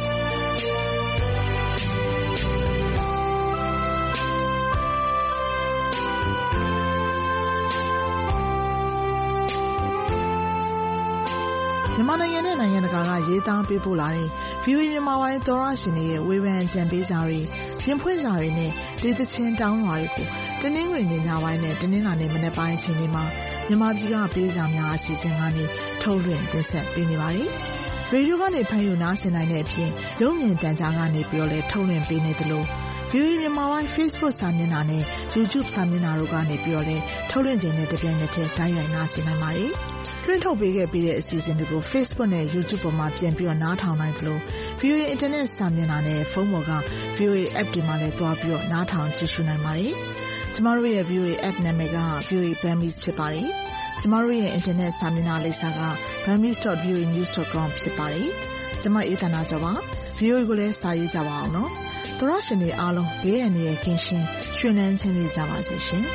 မြန်မာနိုင်ငံနဲ့နိုင်ငံတကာကရေးသားပေးပို့လာတဲ့ VOA မြန်မာပိုင်းသောရရှင်တွေရဲ့ဝေဖန်အကြံပေးစာတွေရင်ဖွင့်စာတွေနဲ့ဒေသချင်းတောင်းလွှာတွေကိုတနင်္ဂနွေနေ့ညပိုင်းနဲ့တနင်္လာနေ့မနက်ပိုင်းအချိန်တွေမှာမြန်မာပြည်ကပေးစာများအစီအစဉ်ကနေထုတ်လွှင့်တင်ဆက်ပေးနေပါတယ်။ရေဒီယိုကနေဖမ်းယူနားဆင်နိုင်တဲ့အပြင်ရုပ်မြင်သံကြားကနေပြီးတော့လည်းထုတ်လွှင့်ပေးနေသလို VOA မြန်မာပိုင်း Facebook စာမျက်နှာနဲ့ YouTube စာမျက်နှာတို့ကနေပြီးတော့လည်းထုတ်လွှင့်ခြင်းနဲ့တပြိုင်နက်တည်းတိုက်ရိုက်နားဆင်နိုင်ပါတယ်။တွင်းထုတ်ပေးခဲ့ပြီးတဲ့အစီအစဉ်တွေကို Facebook နဲ့ YouTube ပေါ်မှာပြန်ပြီးတော့နားထောင်နိုင်သလို VOA Internet စာမျက်နှာနဲ့ဖုန်းပေါ်က VOA App တွေမှာလည်းတွားပြီးတော့နားထောင်ကြည့်ရှုနိုင်ပါတယ်။ကျမတို့ရဲ့ VOA App နာမည်က VOA Burmese ဖြစ်ပါတယ်။ကျမတို့ရဲ့ Internet စာမျက်နှာလိပ်စာက burmese.voanews.com ဖြစ်ပါတယ်။ကျမအေးသနာကျော်ပါ။ VOA ကိုလည်းစာရေးကြပါအောင်နော်။သောရရှင်တွေအားလုံးဘေးအန္တရာယ်ကင်းရှင်းရွှင်လန်းချမ်းမြေ့ကြပါစေရှင်။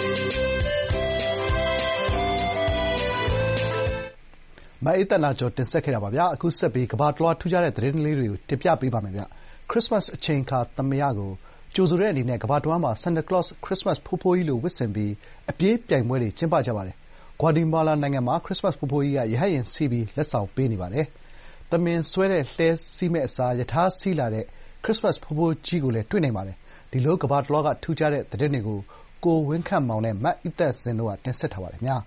မအေးသနာကျော်တင်ဆက်ခဲ့တာပါဗျာအခုဆက်ပြီးကဘာတလွှားထူးခြားတဲ့သတင်းလေးတွေကိုတင်ပြပေးပါမယ်ဗျခရစ်စမတ်အချိန်အခါသမယကိုကြိုဆိုတဲ့အနေနဲ့ကဘာတဝမ်းမှာ Santa Claus ခရစ်စမတ်ဖိုးဖိုးကြီးလိုဝတ်ဆင်ပြီးအပြေးပြိုင်ပွဲတွေကျင်းပကြပါတယ်ဂွာတီမာလာနိုင်ငံမှာခရစ်စမတ်ဖိုးဖိုးကြီးကရဟတ်ယာဉ်စီးပြီးလက်ဆောင်ပေးနေပါတယ်သမင်ဆွဲတဲ့လှဲစီးမဲ့အစားရထားစီးလာတဲ့ခရစ်စမတ်ဖိုးဖိုးကြီးကိုလည်းတွေ့နိုင်ပါတယ်ဒီလိုကဘာတလွှားကထူးခြားတဲ့သတင်းတွေကိုကိုဝင်းခန့်မောင်နဲ့မတ်အီသက်စင်တို့ကတင်ဆက်ထားပါတယ်ဗျာ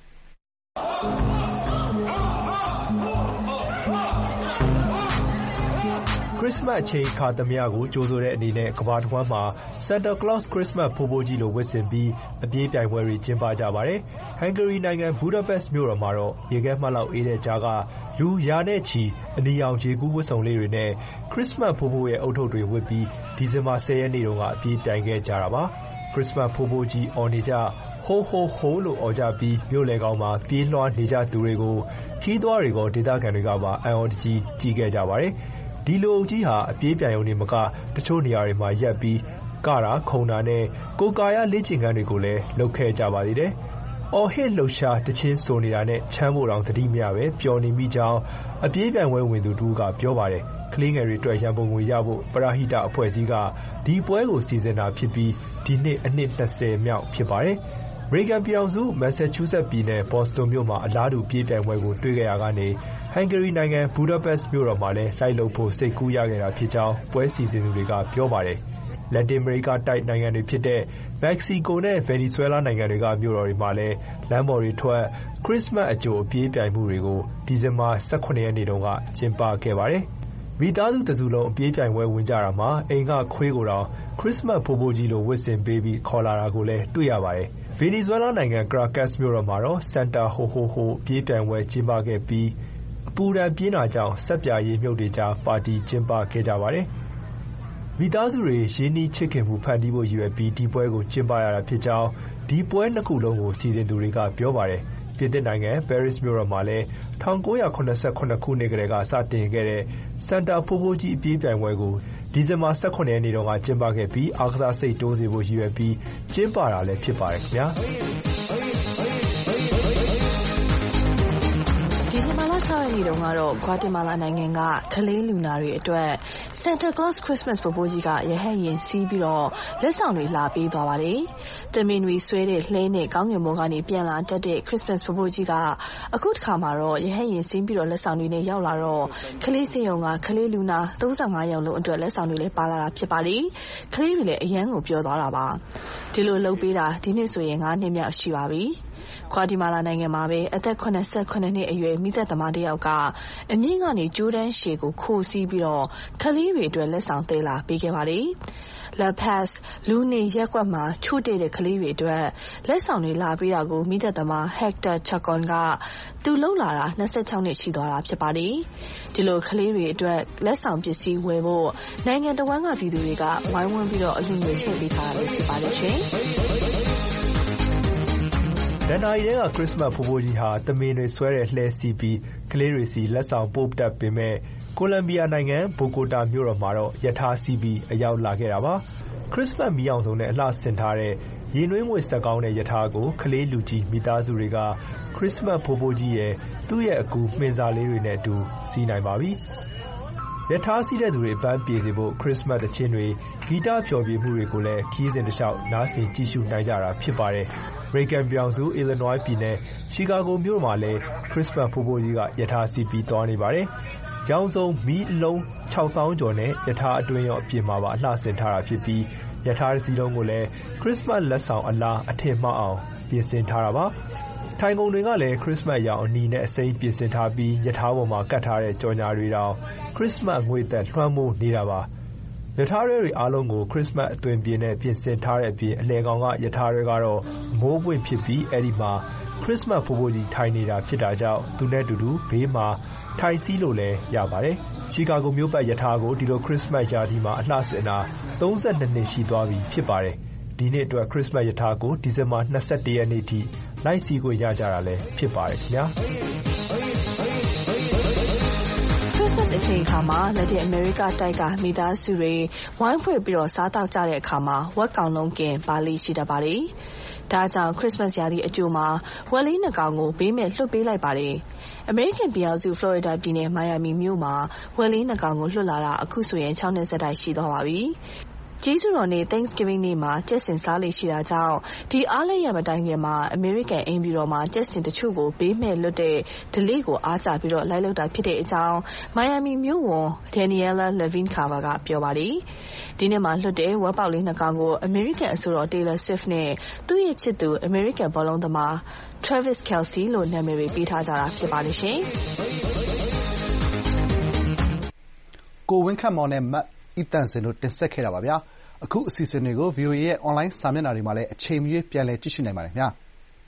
ခရစ်စမတ်အချိန်အခါသမယကိုကြိုဆိုတဲ့အနေနဲ့ကမ္ဘာတစ်ဝန်းမှာ Santa Claus Christmas ဖိုးဖိုးကြီးလိုဝတ်ဆင်ပြီးအပြေးပြိုင်ပွဲတွေကျင်းပကြပါတယ်။ ဟန်ဂေရီနိုင်ငံဘူဒါပက်စ်မြို့တော်မှာတော့ရေခဲမှတ်လောက်အေးတဲ့ကြားကလူရာနဲ့ချီအနီရောင်ရေကူးဝတ်စုံလေးတွေနဲ့ခရစ်စမတ်ဖိုးဖိုးရဲ့ဦးထုပ်တွေဝတ်ပြီးဒီဇင်ဘာ 10 ရက်နေ့တုန်းကအပြေးပြိုင်ခဲ့ကြတာပါ။ခရစ်စမတ်ဖိုးဖိုးကြီးအော်နေကြဟိုးဟိုးဟိုးလို့အော်ကြပြီးမြို့လယ်ကောင်မှာပြေးလွှားနေကြသူတွေကိုခီးသွားတွေကဒေသခံတွေကပါအံ့ဩတကြီးကြည့်ခဲ့ကြပါတယ်။ဒီလူအုပ်ကြီးဟာအပြေးပြိုင်ရုံတွေမကတချို့နေရာတွေမှာရပ်ပြီးကတာခုန်တာနဲ့ကိုယ်ကာယလေ့ကျင့်ခန်းတွေကိုလည်းလုပ်ခဲ့ကြပါသေးတယ်။အော်ဟစ်လှုပ်ရှားတချင်းဆိုနေတာနဲ့ချမ်းဖို့တောင်သတိမရပဲပျော်နေမိကြောင်းအပြေးပြိုင်ပွဲဝင်သူတူကပြောပါတယ်။ကလေးငယ်တွေအတွက်ရန်ပုံငွေရဖို့ပရဟိတအဖွဲ့အစည်းကဒီပွဲကိုစီစဉ်တာဖြစ်ပြီးဒီနှစ်အနှစ် 20 မြောက်ဖြစ်ပါတယ်။အမေရိကန်ပြည်ထောင်စုမက်ဆာချူးဆက်ပြည်နယ်ဘော့စတွန်မြို့မှာအလားတူပြေးပြိုင်ပွဲကိုတွေ့ခဲ့ရကနေဟန်ဂေရီနိုင်ငံဘူဒါပက်စ်မြို့တော်မှာလည်းလိုက်လုပ်ဖို့စိတ်ကူးရခဲ့တာဖြစ်ကြောင်းပွဲစီစဉ်သူတွေကပြောပါတယ်။လက်တင်အမေရိကတိုက်နိုင်ငံတွေဖြစ်တဲ့မက္ကဆီကိုနဲ့ဗင်နီဇွဲလားနိုင်ငံတွေကမြို့တော်တွေမှာလည်းလမ်းပေါ်တွေထွက်ခရစ်စမတ်အကြိုအပြေးပြိုင်မှုတွေကိုဒီဇင်ဘာ 18 ရက်နေ့တုန်းကကျင်းပခဲ့ပါတယ်။မိသားစုတစုလုံးအပြေးပြိုင်ပွဲဝင်ကြတာမှာအိမ်ကခွေးကိုတောင်ခရစ်စမတ်ဖိုးဖိုးကြီးလိုဝတ်ဆင်ပေးပြီးခေါ်လာတာကိုလည်းတွေ့ရပါတယ်။ဗင်နီဇွဲလားနိုင်ငံကရာကတ်စ်မြို့တော်မှာတော့စန်တာဟိုဟိုဟိုပြေးပြိုင်ပွဲကျင်းပခဲ့ပြီးအပူဒဏ်ပြင်းတာကြောင့်စက်ပြာရည်မြုပ်တွေကြားပါတီကျင်းပခဲ့ကြပါတယ်။မိသားစုတွေရင်းနှီးချစ်ခင်မှုဖန်တီးဖို့ရည်ရွယ်ပြီးဒီပွဲကိုကျင်းပရတာဖြစ်ကြောင်းဒီပွဲနှစ်ခုလုံးကိုစီစဉ်သူတွေကပြောပါတယ်။ပြင်သစ်နိုင်ငံပဲရစ်မြို့တော်မှာလည်း1989ခုနှစ်ကတည်းကစတင်ခဲ့တဲ့စန်တာဖိုးဖိုးကြီးအပြေးပြိုင်ပွဲကိုဒီဇင်ဘာ 18 ရက်နေ့တုန်းကကျင်းပခဲ့ပြီးအားကစားစိတ်တိုးစေဖို့ရည်ရွယ်ပြီးကျင်းပတာလည်းဖြစ်ပါတယ်ခင်ဗျာ။ဒီဇင်ဘာလ 6 ရက်နေ့တုန်းကတော့ဂွါတီမာလာနိုင်ငံကကလေးလူနာတွေအတွက် Santa Claus Christmas ဖိုးဖိုးကြီးကရဟတ်ယာဉ်စီးပြီးတော့လက်ဆောင်တွေလာပေးသွားပါတယ်။တမင်တွေဆွဲတဲ့လှဲနဲ့ကောင်းကင်ဘုံကနေပြန်လာတတ်တဲ့ Christmas ဖိုးဖိုးကြီးကအခုတစ်ခါမှာတော့ရဟတ်ယာဉ်စီးပြီးတော့လက်ဆောင်တွေနဲ့ရောက်လာတော့ကလေးစေယုံကကလေးလူနာ35ယောက်လုံးအတွက်လက်ဆောင်တွေလည်းပါလာတာဖြစ်ပါတယ်။ကလေးတွေလည်းအရန်ကိုပျော်သွားတာပါ။ဒီလိုလုပ်ပေးတာဒီနှစ်ဆိုရင်9နှစ်မြောက်ရှိပါပြီ။ဂွါတီမာလာနိုင်ငံမှာပဲအသက်89နှစ်အရွယ်မိသက်သမားတစ်ယောက်ကအမြင့်ကနေဂျိုးဒန်းရှည်ကိုခိုးစီးပြီးတော့ကလေးတွေအတွက်လက်ဆောင်သယ်လာပေးခဲ့ပါတယ်။ La Paz လူနေရက်ကွက်မှာချို့တဲ့ကလေးတွေအတွက်လက်ဆောင်တွေလာပေးတာကိုမိသက်သမား Hector Chacon ကသူလှုပ်လာတာ26နှစ်ရှိသွားတာဖြစ်ပါတယ်။ဒီလိုကလေးတွေအတွက်လက်ဆောင်ပစ္စည်းဝယ်ဖို့နိုင်ငံတော်ဝန်ကပြည်သူတွေကဝိုင်းဝန်းပြီးတော့အလှူငွေထည့်ပေးထားတာဖြစ်ပါတယ်ရှင်။လန်နာရီထဲကခရစ်စမတ်ဖိုးဖိုးကြီးဟာတမင်တွေဆွဲတဲ့လှဲစီးပြီးကလေးတွေစီလက်ဆောင်ပို့တတ်ပေမဲ့ကိုလံဘီယာနိုင်ငံဘိုကိုတာမြို့တော်မှာတော့ယထာစီးပြီးအရောက်လာခဲ့တာပါခရစ်စမတ်မီးအောင်စုံနဲ့အလှဆင်ထားတဲ့ရေနွေးငွေဆက်ကောင်းတဲ့ယထာကိုကလေးလူကြီးမိသားစုတွေကခရစ်စမတ်ဖိုးဖိုးကြီးရဲ့သူ့ရဲ့အကူမှင်စာလေးတွေနဲ့အတူစီးနိုင်ပါပြီရထားစီးတဲ့သူတွေပန်းပြေစေဖို့ခရစ်စမတ်သီချင်းတွေဂီတဖျော်ဖြေမှုတွေကိုလည်းခီးစဉ်တစ်လျှောက်နားဆင်ကြည့်ရှုနိုင်ကြတာဖြစ်ပါတယ်။အမေရိကန်ပြည်ထောင်စုအီလီနွိုင်းပြည်နယ်ရှီကာဂိုမြို့မှာလည်းခရစ်စမတ်ဖိုးဖိုးကြီးကရထားစီးပြီးသွားနေပါတယ်။ရောင်စုံမီးလုံး6000ကျော်နဲ့ရထားအတွင်းရောအပြင်မှာပါအလှဆင်ထားတာဖြစ်ပြီးရထားတစ်စီးလုံးကိုလည်းခရစ်စမတ်လက်ဆောင်အလားအထင်မှားအောင်ပြင်ဆင်ထားတာပါ။ထိုင်ကုန်တွေကလည်းခရစ်စမတ်ရောင်အနီနဲ့အစိမ်းပြင်ဆင်ထားပြီးရထားပေါ်မှာကတ်ထားတဲ့ကြော်ညာတွေတောင်ခရစ်စမတ်ငွေသက်လွှမ်းမိုးနေတာပါရထားတွေအားလုံးကိုခရစ်စမတ်အသွင်ပြင်နဲ့ပြင်ဆင်ထားတဲ့အပြင်အလဲကောင်ကရထားတွေကတော့မိုးပွင့်ဖြစ်ပြီးအဲ့ဒီမှာခရစ်စမတ်ဖိုးဖိုးကြီးထိုင်နေတာဖြစ်တာကြောင့်သူနဲ့တူတူဘေးမှာထိုင်စီးလို့လည်းရပါတယ်ရှီကာဂိုမြို့ပတ်ရထားကိုဒီလိုခရစ်စမတ်ရာသီမှာအလှဆင်တာ32နှစ်ရှိသွားပြီဖြစ်ပါတယ်ဒီနှစ်အတွက်ခရစ်စမတ်ရထားကိုဒီဇင်ဘာ21ရက်နေ့ထိလိုက်စီးကိုရကြတာလည်းဖြစ်ပါတယ်ခင်ဗျာအချိန်အခါမှာလက်တင်အမေရိကတိုက်ကမိသားစုတွေဝိုင်းဖွဲ့ပြီးတော့စားတောက်ကြတဲ့အခါမှာဝက်ကောင်လုံးကင်ပါလိရှိတတ်ပါတယ်။ဒါကြောင့်ခရစ်စမတ်ရာသီအကြိုမှာဝက်လေးနှစ်ကောင်ကိုဘေးမဲ့လွှတ်ပေးလိုက်ပါတယ်။အမေရိကန်ပြည်ထောင်စုဖလော်ရီဒါပြည်နယ်မိုင်ယာမီမြို့မှာဝက်လေးနှစ်ကောင်ကိုလွှတ်လာတာအခုဆိုရင်6နှစ်ဆက်တိုက်ရှိသွားပါပြီ။ကျေးဇူးတော်နေ့ Thanksgiving နေ့မှာကျက်စင်စားလေရှိတာကြောင့်ဒီအားလပ်ရက်မတိုင်ခင်မှာအမေရိကန်အိမ်ပြည်တော်မှာကျက်စင်တချို့ကိုဘေးမဲ့လွတ်တဲ့ဒလေးကိုအားကျပြီးတော့လိုက်လောက်တာဖြစ်တဲ့အကြောင်းမိုင်ယာမီမြို့ဝန် Daniela Levine Carver ကပြောပါတယ်ဒီနေ့မှာလွတ်တဲ့ဝက်ပေါက်လေးနှစ်ကောင်ကိုအမေရိကန်အဆိုတော် Taylor Swift နဲ့သူ့ရဲ့ချစ်သူအမေရိကန်ဘောလုံးသမား Travis Kelce လို့နာမည်ပေးထားကြတာဖြစ်ပါတယ်ရှင်ကိုဝင်းခန့်မောင်နဲ့မအိသန့်စင်တို့တင်ဆက်ခဲ့တာပါဗျာ။အခုအစီအစဉ်တွေကို VOA ရဲ့ online စာမျက်နှာတွေမှာလည်းအချိန်မရွေးပြန်လည်ကြည့်ရှုနိုင်ပါတယ်ခင်ဗျာ။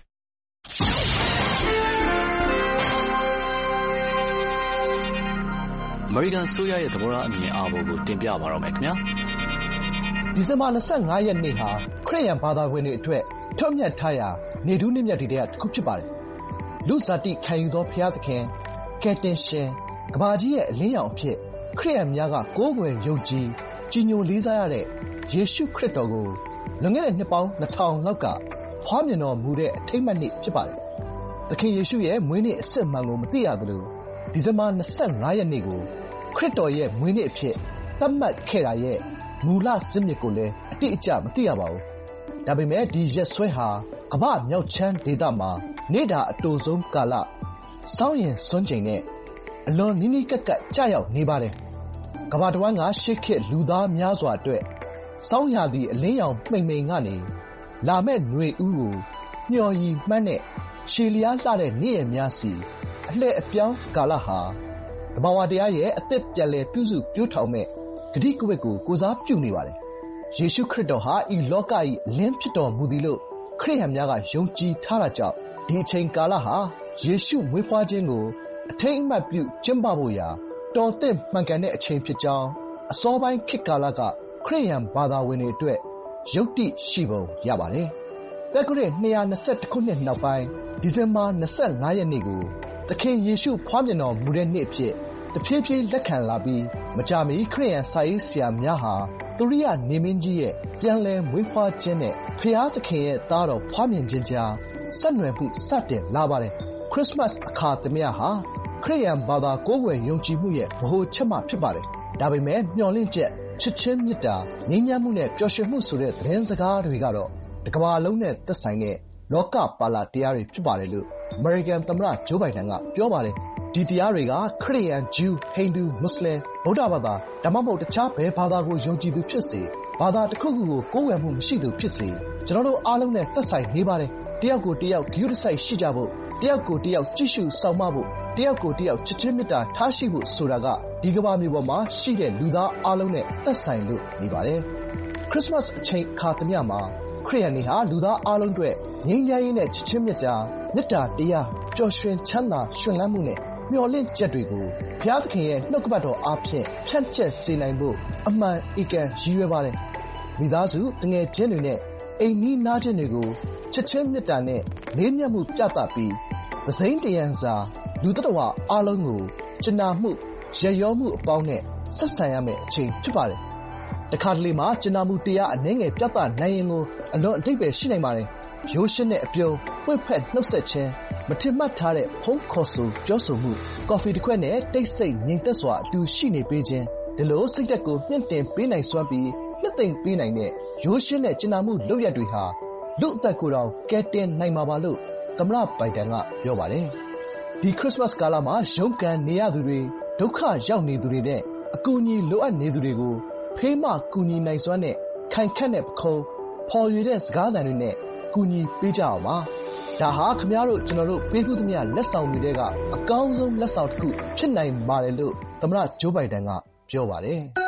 အမေရိကန်အစိုးရရဲ့သဘောထားအမြင်အာဘော်ကိုတင်ပြပါတော့မယ်ခင်ဗျာ။ဒီဇင်ဘာ25ရက်နေ့ဟာခရစ်ယာန်ဘာသာဝင်တွေအတွက်ထွတ်မြတ်ထားရာနေထူးနေ့မြတ်တွေထဲကတစ်ခုဖြစ်ပါတယ်။လူဇာတိခံယူသောဘုရားသခင်ကယ်တင်ရှင်ကမ္ဘာကြီးရဲ့အလင်းရောင်အဖြစ်ခရစ်ယာန်များကကိုးကွယ်ယုံကြည်ကြီးညိုလေးစားရတဲ့ယေရှုခရစ်တော်ကိုလွန်ခဲ့တဲ့နှစ်ပေါင်း2000လောက်ကဖွားမြင်တော်မူတဲ့အထိမ်းအမှတ်နေ့ဖြစ်ပါတယ်။သခင်ယေရှုရဲ့မွေးနေ့အစစ်အမှန်ကိုမသိရသလိုဒီဇင်ဘာ25ရက်နေ့ကိုခရစ်တော်ရဲ့မွေးနေ့အဖြစ်သတ်မှတ်ခဲ့တာရဲ့မူလဇစ်မြစ်ကိုလည်းအတိအကျမသိရပါဘူး။ဒါပေမဲ့ဒီရက်စွဲဟာကမ္ဘာမြောက်ချမ်းဒေသမှာနေတာအတူဆုံးကာလစောင်းရင်စွန့်ချိန်နဲ့အလွန်နီးနီးကပ်ကပ်ကြာရောက်နေပါတယ်။ကမ္ဘာတစ်ဝန်းကရှေ့ခေတ်လူသားများစွာအတွက်စောင်းရာသီအလင်းရောင်မှိန်မှိန်ကနေလာမဲ့ຫນွေဦးကိုမျှော်ရည်မှန်းတဲ့ရှည်လျားလှတဲ့နေ့ရက်များစီအလှည့်အပြောင်းကာလဟာသဘာဝတရားရဲ့အသက်ပြန်လည်ပြုစုပျိုးထောင်မဲ့ဂတိကဝတ်ကိုကိုစားပြုနေပါတယ်။ယေရှုခရစ်တော်ဟာဤလောက၏အလင်းဖြစ်တော်မူသည်လို့ခရစ်ယာန်များကယုံကြည်ထားတာကြောင့်ဒီအချိန်ကာလဟာယေရှုမွေးဖွားခြင်းကိုအထိမ်းအမှတ်ပြုကျင်းပဖို့ရာတော်သင့်မှန်ကန်တဲ့အချိန်ဖြစ်ကြောင်းအစောပိုင်းခေတ်ကာလကခရစ်ယာန်ဘာသာဝင်တွေအတွက်ယုတ်တိရှိပုံရပါတယ်။သက္ကရာဇ်221ခုနှစ်နောက်ပိုင်းဒီဇင်ဘာ25ရက်နေ့ကိုသခင်ယေရှုဖွားမြင်တော်မူတဲ့နေ့အဖြစ်တဖြည်းဖြည်းလက်ခံလာပြီးမကြာမီခရစ်ယာန်စာရေးဆရာများဟာသူရိယနေမင်းကြီးရဲ့ပြန်လည်မွေးဖွားခြင်းနဲ့ဖျားသခင်ရဲ့သားတော်ဖွားမြင်ခြင်းကြားဆက်နွယ်မှုစတင်လာပါတယ်။ခရစ်မတ်အခါသမယဟာခရစ်ယာန်ဘာသာကိုးကွယ်ယုံကြည်မှုရဲ့ဗဟိုချက်မဖြစ်ပါတယ်။ဒါပေမဲ့မျှော်လင့်ချက်ချစ်ချင်းမေတ္တာငြိမ်းချမ်းမှုနဲ့ပျော်ရွှင်မှုဆိုတဲ့သတင်းစကားတွေကတော့တစ်ကမ္ဘာလုံးနဲ့သက်ဆိုင်တဲ့လောကပါလာတရားတွေဖြစ်ပါတယ်လို့အမေရိကန်သမ္မတဂျိုးဘိုင်ဒန်ကပြောပါတယ်။ဒီတရားတွေကခရစ်ယာန်ဂျူးဟိန္ဒူမွတ်စလင်ဗုဒ္ဓဘာသာဒါမှမဟုတ်တခြားဘယ်ဘာသာကိုယုံကြည်သူဖြစ်စေဘာသာတစ်ခုခုကိုကိုးကွယ်မှုမရှိသူဖြစ်စေကျွန်တော်တို့အားလုံးနဲ့သက်ဆိုင်နေပါတယ်။တယောက်ကိုတယောက်ဂရုတစိုက်ရှိကြဖို့တယောက်ကိုတယောက်ကြည့်ရှုဆောင်မဖို့တယောက်ကိုတယောက်ချစ်ချင်းမေတ္တာထားရှိဖို့ဆိုတာကဒီကမ္ဘာမြေပေါ်မှာရှိတဲ့လူသားအားလုံးနဲ့သက်ဆိုင်လို့နေပါတယ်။ခရစ်မတ်အချိန်အခါသမယမှာခရစ်ယာန်တွေဟာလူသားအားလုံးအတွက်ငြိမ်းချမ်းရေးနဲ့ချစ်ချင်းမေတ္တာတရားပျော်ရွှင်ချမ်းသာရွှင်လန်းမှုနဲ့မျှော်လင့်ချက်တွေကိုဘုရားသခင်ရဲ့နှုတ်ကပတ်တော်အားဖြင့်ဖြန့်ကျက်စေနိုင်ဖို့အမှန်ဧကန်ရည်ရွယ်ပါတယ်။မိသားစုတငယ်ချင်းတွေနဲ့အိမ်နီးနားချင်းတွေကိုချစ်ချင်းမေတ္တာနဲ့လေးမြတ်မှုပြသပြီးသစိမ်းတယံစာလူတ attva အားလုံးကိုကျနာမှုရရောမှုအပေါင်းနဲ့ဆက်ဆံရမယ့်အချိန်ဖြစ်ပါတယ်။တခါတလေမှာကျနာမှုတရားအနှဲငယ်ပြသနိုင်ရင်ကိုအလွန်အဓိပ္ပာယ်ရှိနိုင်ပါတယ်။ရိုးရှင်းတဲ့အပြုံးပွင့်ဖက်နှုတ်ဆက်ခြင်းမထင်မှတ်ထားတဲ့ဖုန်းခေါ်ဆိုပြောဆိုမှုကော်ဖီတစ်ခွက်နဲ့တိတ်ဆိတ်ငြိမ်သက်စွာအတူရှိနေပေးခြင်းဒီလိုစိတ်ဓာတ်ကိုမြင့်တင်ပေးနိုင်စွမ်းပြီးနှစ်သိမ့်ပေးနိုင်တဲ့ရိုးရှင်းတဲ့ကျနာမှုလုပ်ရက်တွေဟာလူအသက်ကိုယ်တော်ကယ်တင်နိုင်မှာပါလို့သမ္မတဘိုင်ဒန်ကပြောပါတယ်။ဒီခရစ်မတ်ကာလမှာရုန်းကန်နေရသူတွေဒုက္ခရောက်နေသူတွေနဲ့အကူအညီလိုအပ်နေသူတွေကိုဖေးမကူညီနိုင်စွမ်းတဲ့ခိုင်ခန့်တဲ့ပခုံးဖော်ရွေတဲ့စကားသံတွေနဲ့ကူညီပေးကြအောင်ပါ။ဒါဟာခင်ဗျားတို့ကျွန်တော်တို့ပေးခုသမျှလက်ဆောင်တွေထဲကအကောင်းဆုံးလက်ဆောင်တစ်ခုဖြစ်နိုင်ပါတယ်လို့သမ္မတဂျိုးဘိုင်ဒန်ကပြောပါတယ်။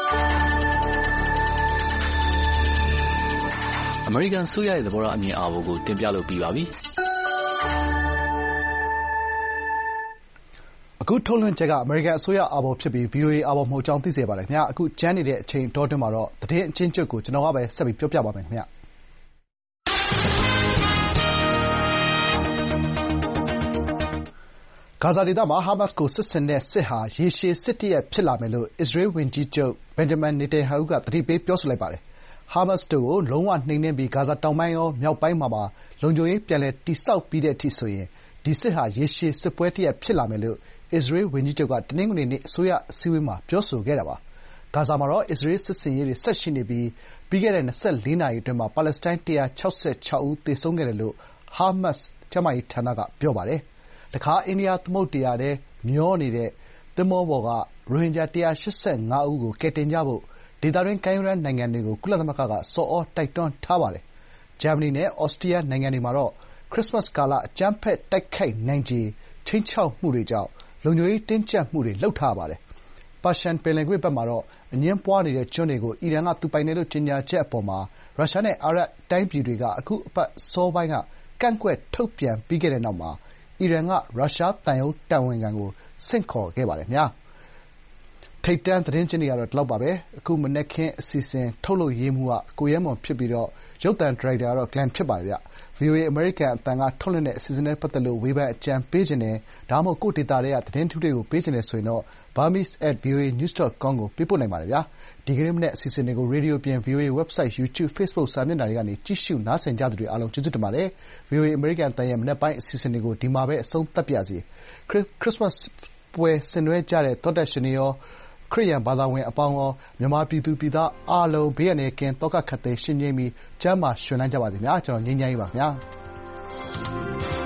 အမေရိကန်ဆိုရရဲ့သဘောထားအမြင်အာဘော်ကိုတင်ပြလို့ပြီးပါပြီ။အခုထုတ်လွှင့်ချက်ကအမေရိကန်အစိုးရအာဘော်ဖြစ်ပြီး VOA အာဘော်မဟုတ်ကြောင်းသိစေပါတယ်ခင်ဗျာ။အခုကျန်းနေတဲ့အချိန်တောတွင်းမှာတော့သတင်းအချင်းချုပ်ကိုကျွန်တော်ကပဲဆက်ပြီးပြောပြပါမယ်ခင်ဗျာ။ဂါဇာဒေသမှာဟာမတ်စ်ကိုစစ်ဆင်တဲ့စစ်ဟာရေရှည်စစ်တရပ်ဖြစ်လာမယ်လို့အစ္စရေးဝန်ကြီးချုပ်ဘင်ဂျမင်နေတန်ယာဟုကသတိပေးပြောဆိုလိုက်ပါတယ်။ဟာမတ်စ်တို့ကိုလုံးဝနှိမ်နင်းပြီးဂါဇာတောင်ပိုင်းရောမြောက်ပိုင်းမှာပါလုံခြုံရေးပြန်လည်တည်ဆောက်ပြီးတဲ့အထိဆိုရင်ဒီစစ်ဟာရေရှည်စစ်ပွဲတရပ်ဖြစ်လာမယ်လို့အစ္စရေးဝန်ကြီးချုပ်ကတနင်္ဂနွေနေ့အစိုးရအစည်းအဝေးမှာပြောဆိုခဲ့တာပါ။ဂါဇာမှာတော့အစ္စရေးစစ်ဆင်ရေးတွေဆက်ရှိနေပြီးပြီးခဲ့တဲ့24နာရီအတွင်းမှာပါလက်စတိုင်း166ဦးသေဆုံးခဲ့တယ်လို့ဟာမတ်စ်ကျန်းမာရေးဌာနကပြောပါတယ်။တခါအိန္ဒိယသမုဒ္ဒရာထဲမျောနေတဲ့သင်္ဘောပေါ်ကရိုဟင်ဂျာ185ဦးကိုကယ်တင်ကြဖို့ဒေသတွင်းကမ်းရိုးတန်းနိုင်ငံတွေကိုကုလသမဂ္ဂကဆော်ဩတိုက်တွန်းထားပါတယ်။ဂျာမနီနဲ့ဩစတြီးယားနိုင်ငံတွေမှာတော့ခရစ်မတ်ကာလအကြမ်းဖက်တိုက်ခိုက်နိုင်ခြေခြိမ်းခြောက်မှုတွေကြောင့်လုံခြုံရေးတင်းကျပ်မှုတွေလုပ်ထားပါတယ်။ပါရှန်ပင်လယ်ကွေ့ဘက်မှာတော့အငြင်းပွားနေတဲ့ကျွန်းတွေကိုအီရန်ကသူပိုင်တယ်လို့ကြေညာချက်အပေါ်မှာရုရှားနဲ့အာရပ်တိုင်းပြည်တွေကအခုအပတ်အစောပိုင်းကကန့်ကွက်ထုတ်ပြန်ပြီးခဲ့တဲ့နောက်မှာအီရန်ကရုရှားသံရုံးတာဝန်ခံကိုဆင့်ခေါ်ခဲ့ပါတယ်။ထိပ်တန်းသတင်းကျဉ်းတွေကတော့ဒီလောက်ပါပဲ။အခုမနက်ခင်းအစီအစဉ်ထုတ်လုပ်ရေးမှူးကကိုရဲမွန်ဖြစ်ပြီးရုပ်သံဒါရိုက်တာကတော့ Glenn ဖြစ်ပါတယ်။ VOA အမေရိကန်အသံကထုတ်လွှင့်တဲ့အစီအစဉ်နဲ့ပတ်သက်လို့ဝေဖန်အကြံပေးချင်တယ်၊ဒါမှမဟုတ်ကိုယ့်ဒေသထဲကသတင်းထူးတွေကိုပေးချင်တယ်ဆိုရင်တော့ burmese@voanews.com ကိုပေးပို့နိုင်ပါတယ်။ဒီကနေ့မနက်အစီအစဉ်တွေကိုရေဒီယိုအပြင် VOA Website, YouTube, Facebook စာမျက်နှာတွေကနေကြည့်ရှုနားဆင်ကြသူတွေအားလုံးကျေးဇူးတင်ပါတယ်။ VOA အမေရိကန်အသံရဲ့မနက်ပိုင်းအစီအစဉ်တွေကိုဒီမှာပဲအဆုံးသတ်ပါရစေ။ခရစ္စမတ်ပွဲဆင်နွှဲကြတဲ့သောတရှင်တွေရောခရစ်ယာန်ဘာသာဝင်အပေါင်းရောမြန်မာပြည်သူပြည်သားအားလုံးဘေးအန္တရာယ်ကင်းသောကခပ်သိမ်းရှင်းငြိမ်းပြီးကျန်းမာရွှင်လန်းကြပါစေဗျာ။ကျွန်တော်ငြိမ်းချမ်းရေးပါခင်ဗျာ။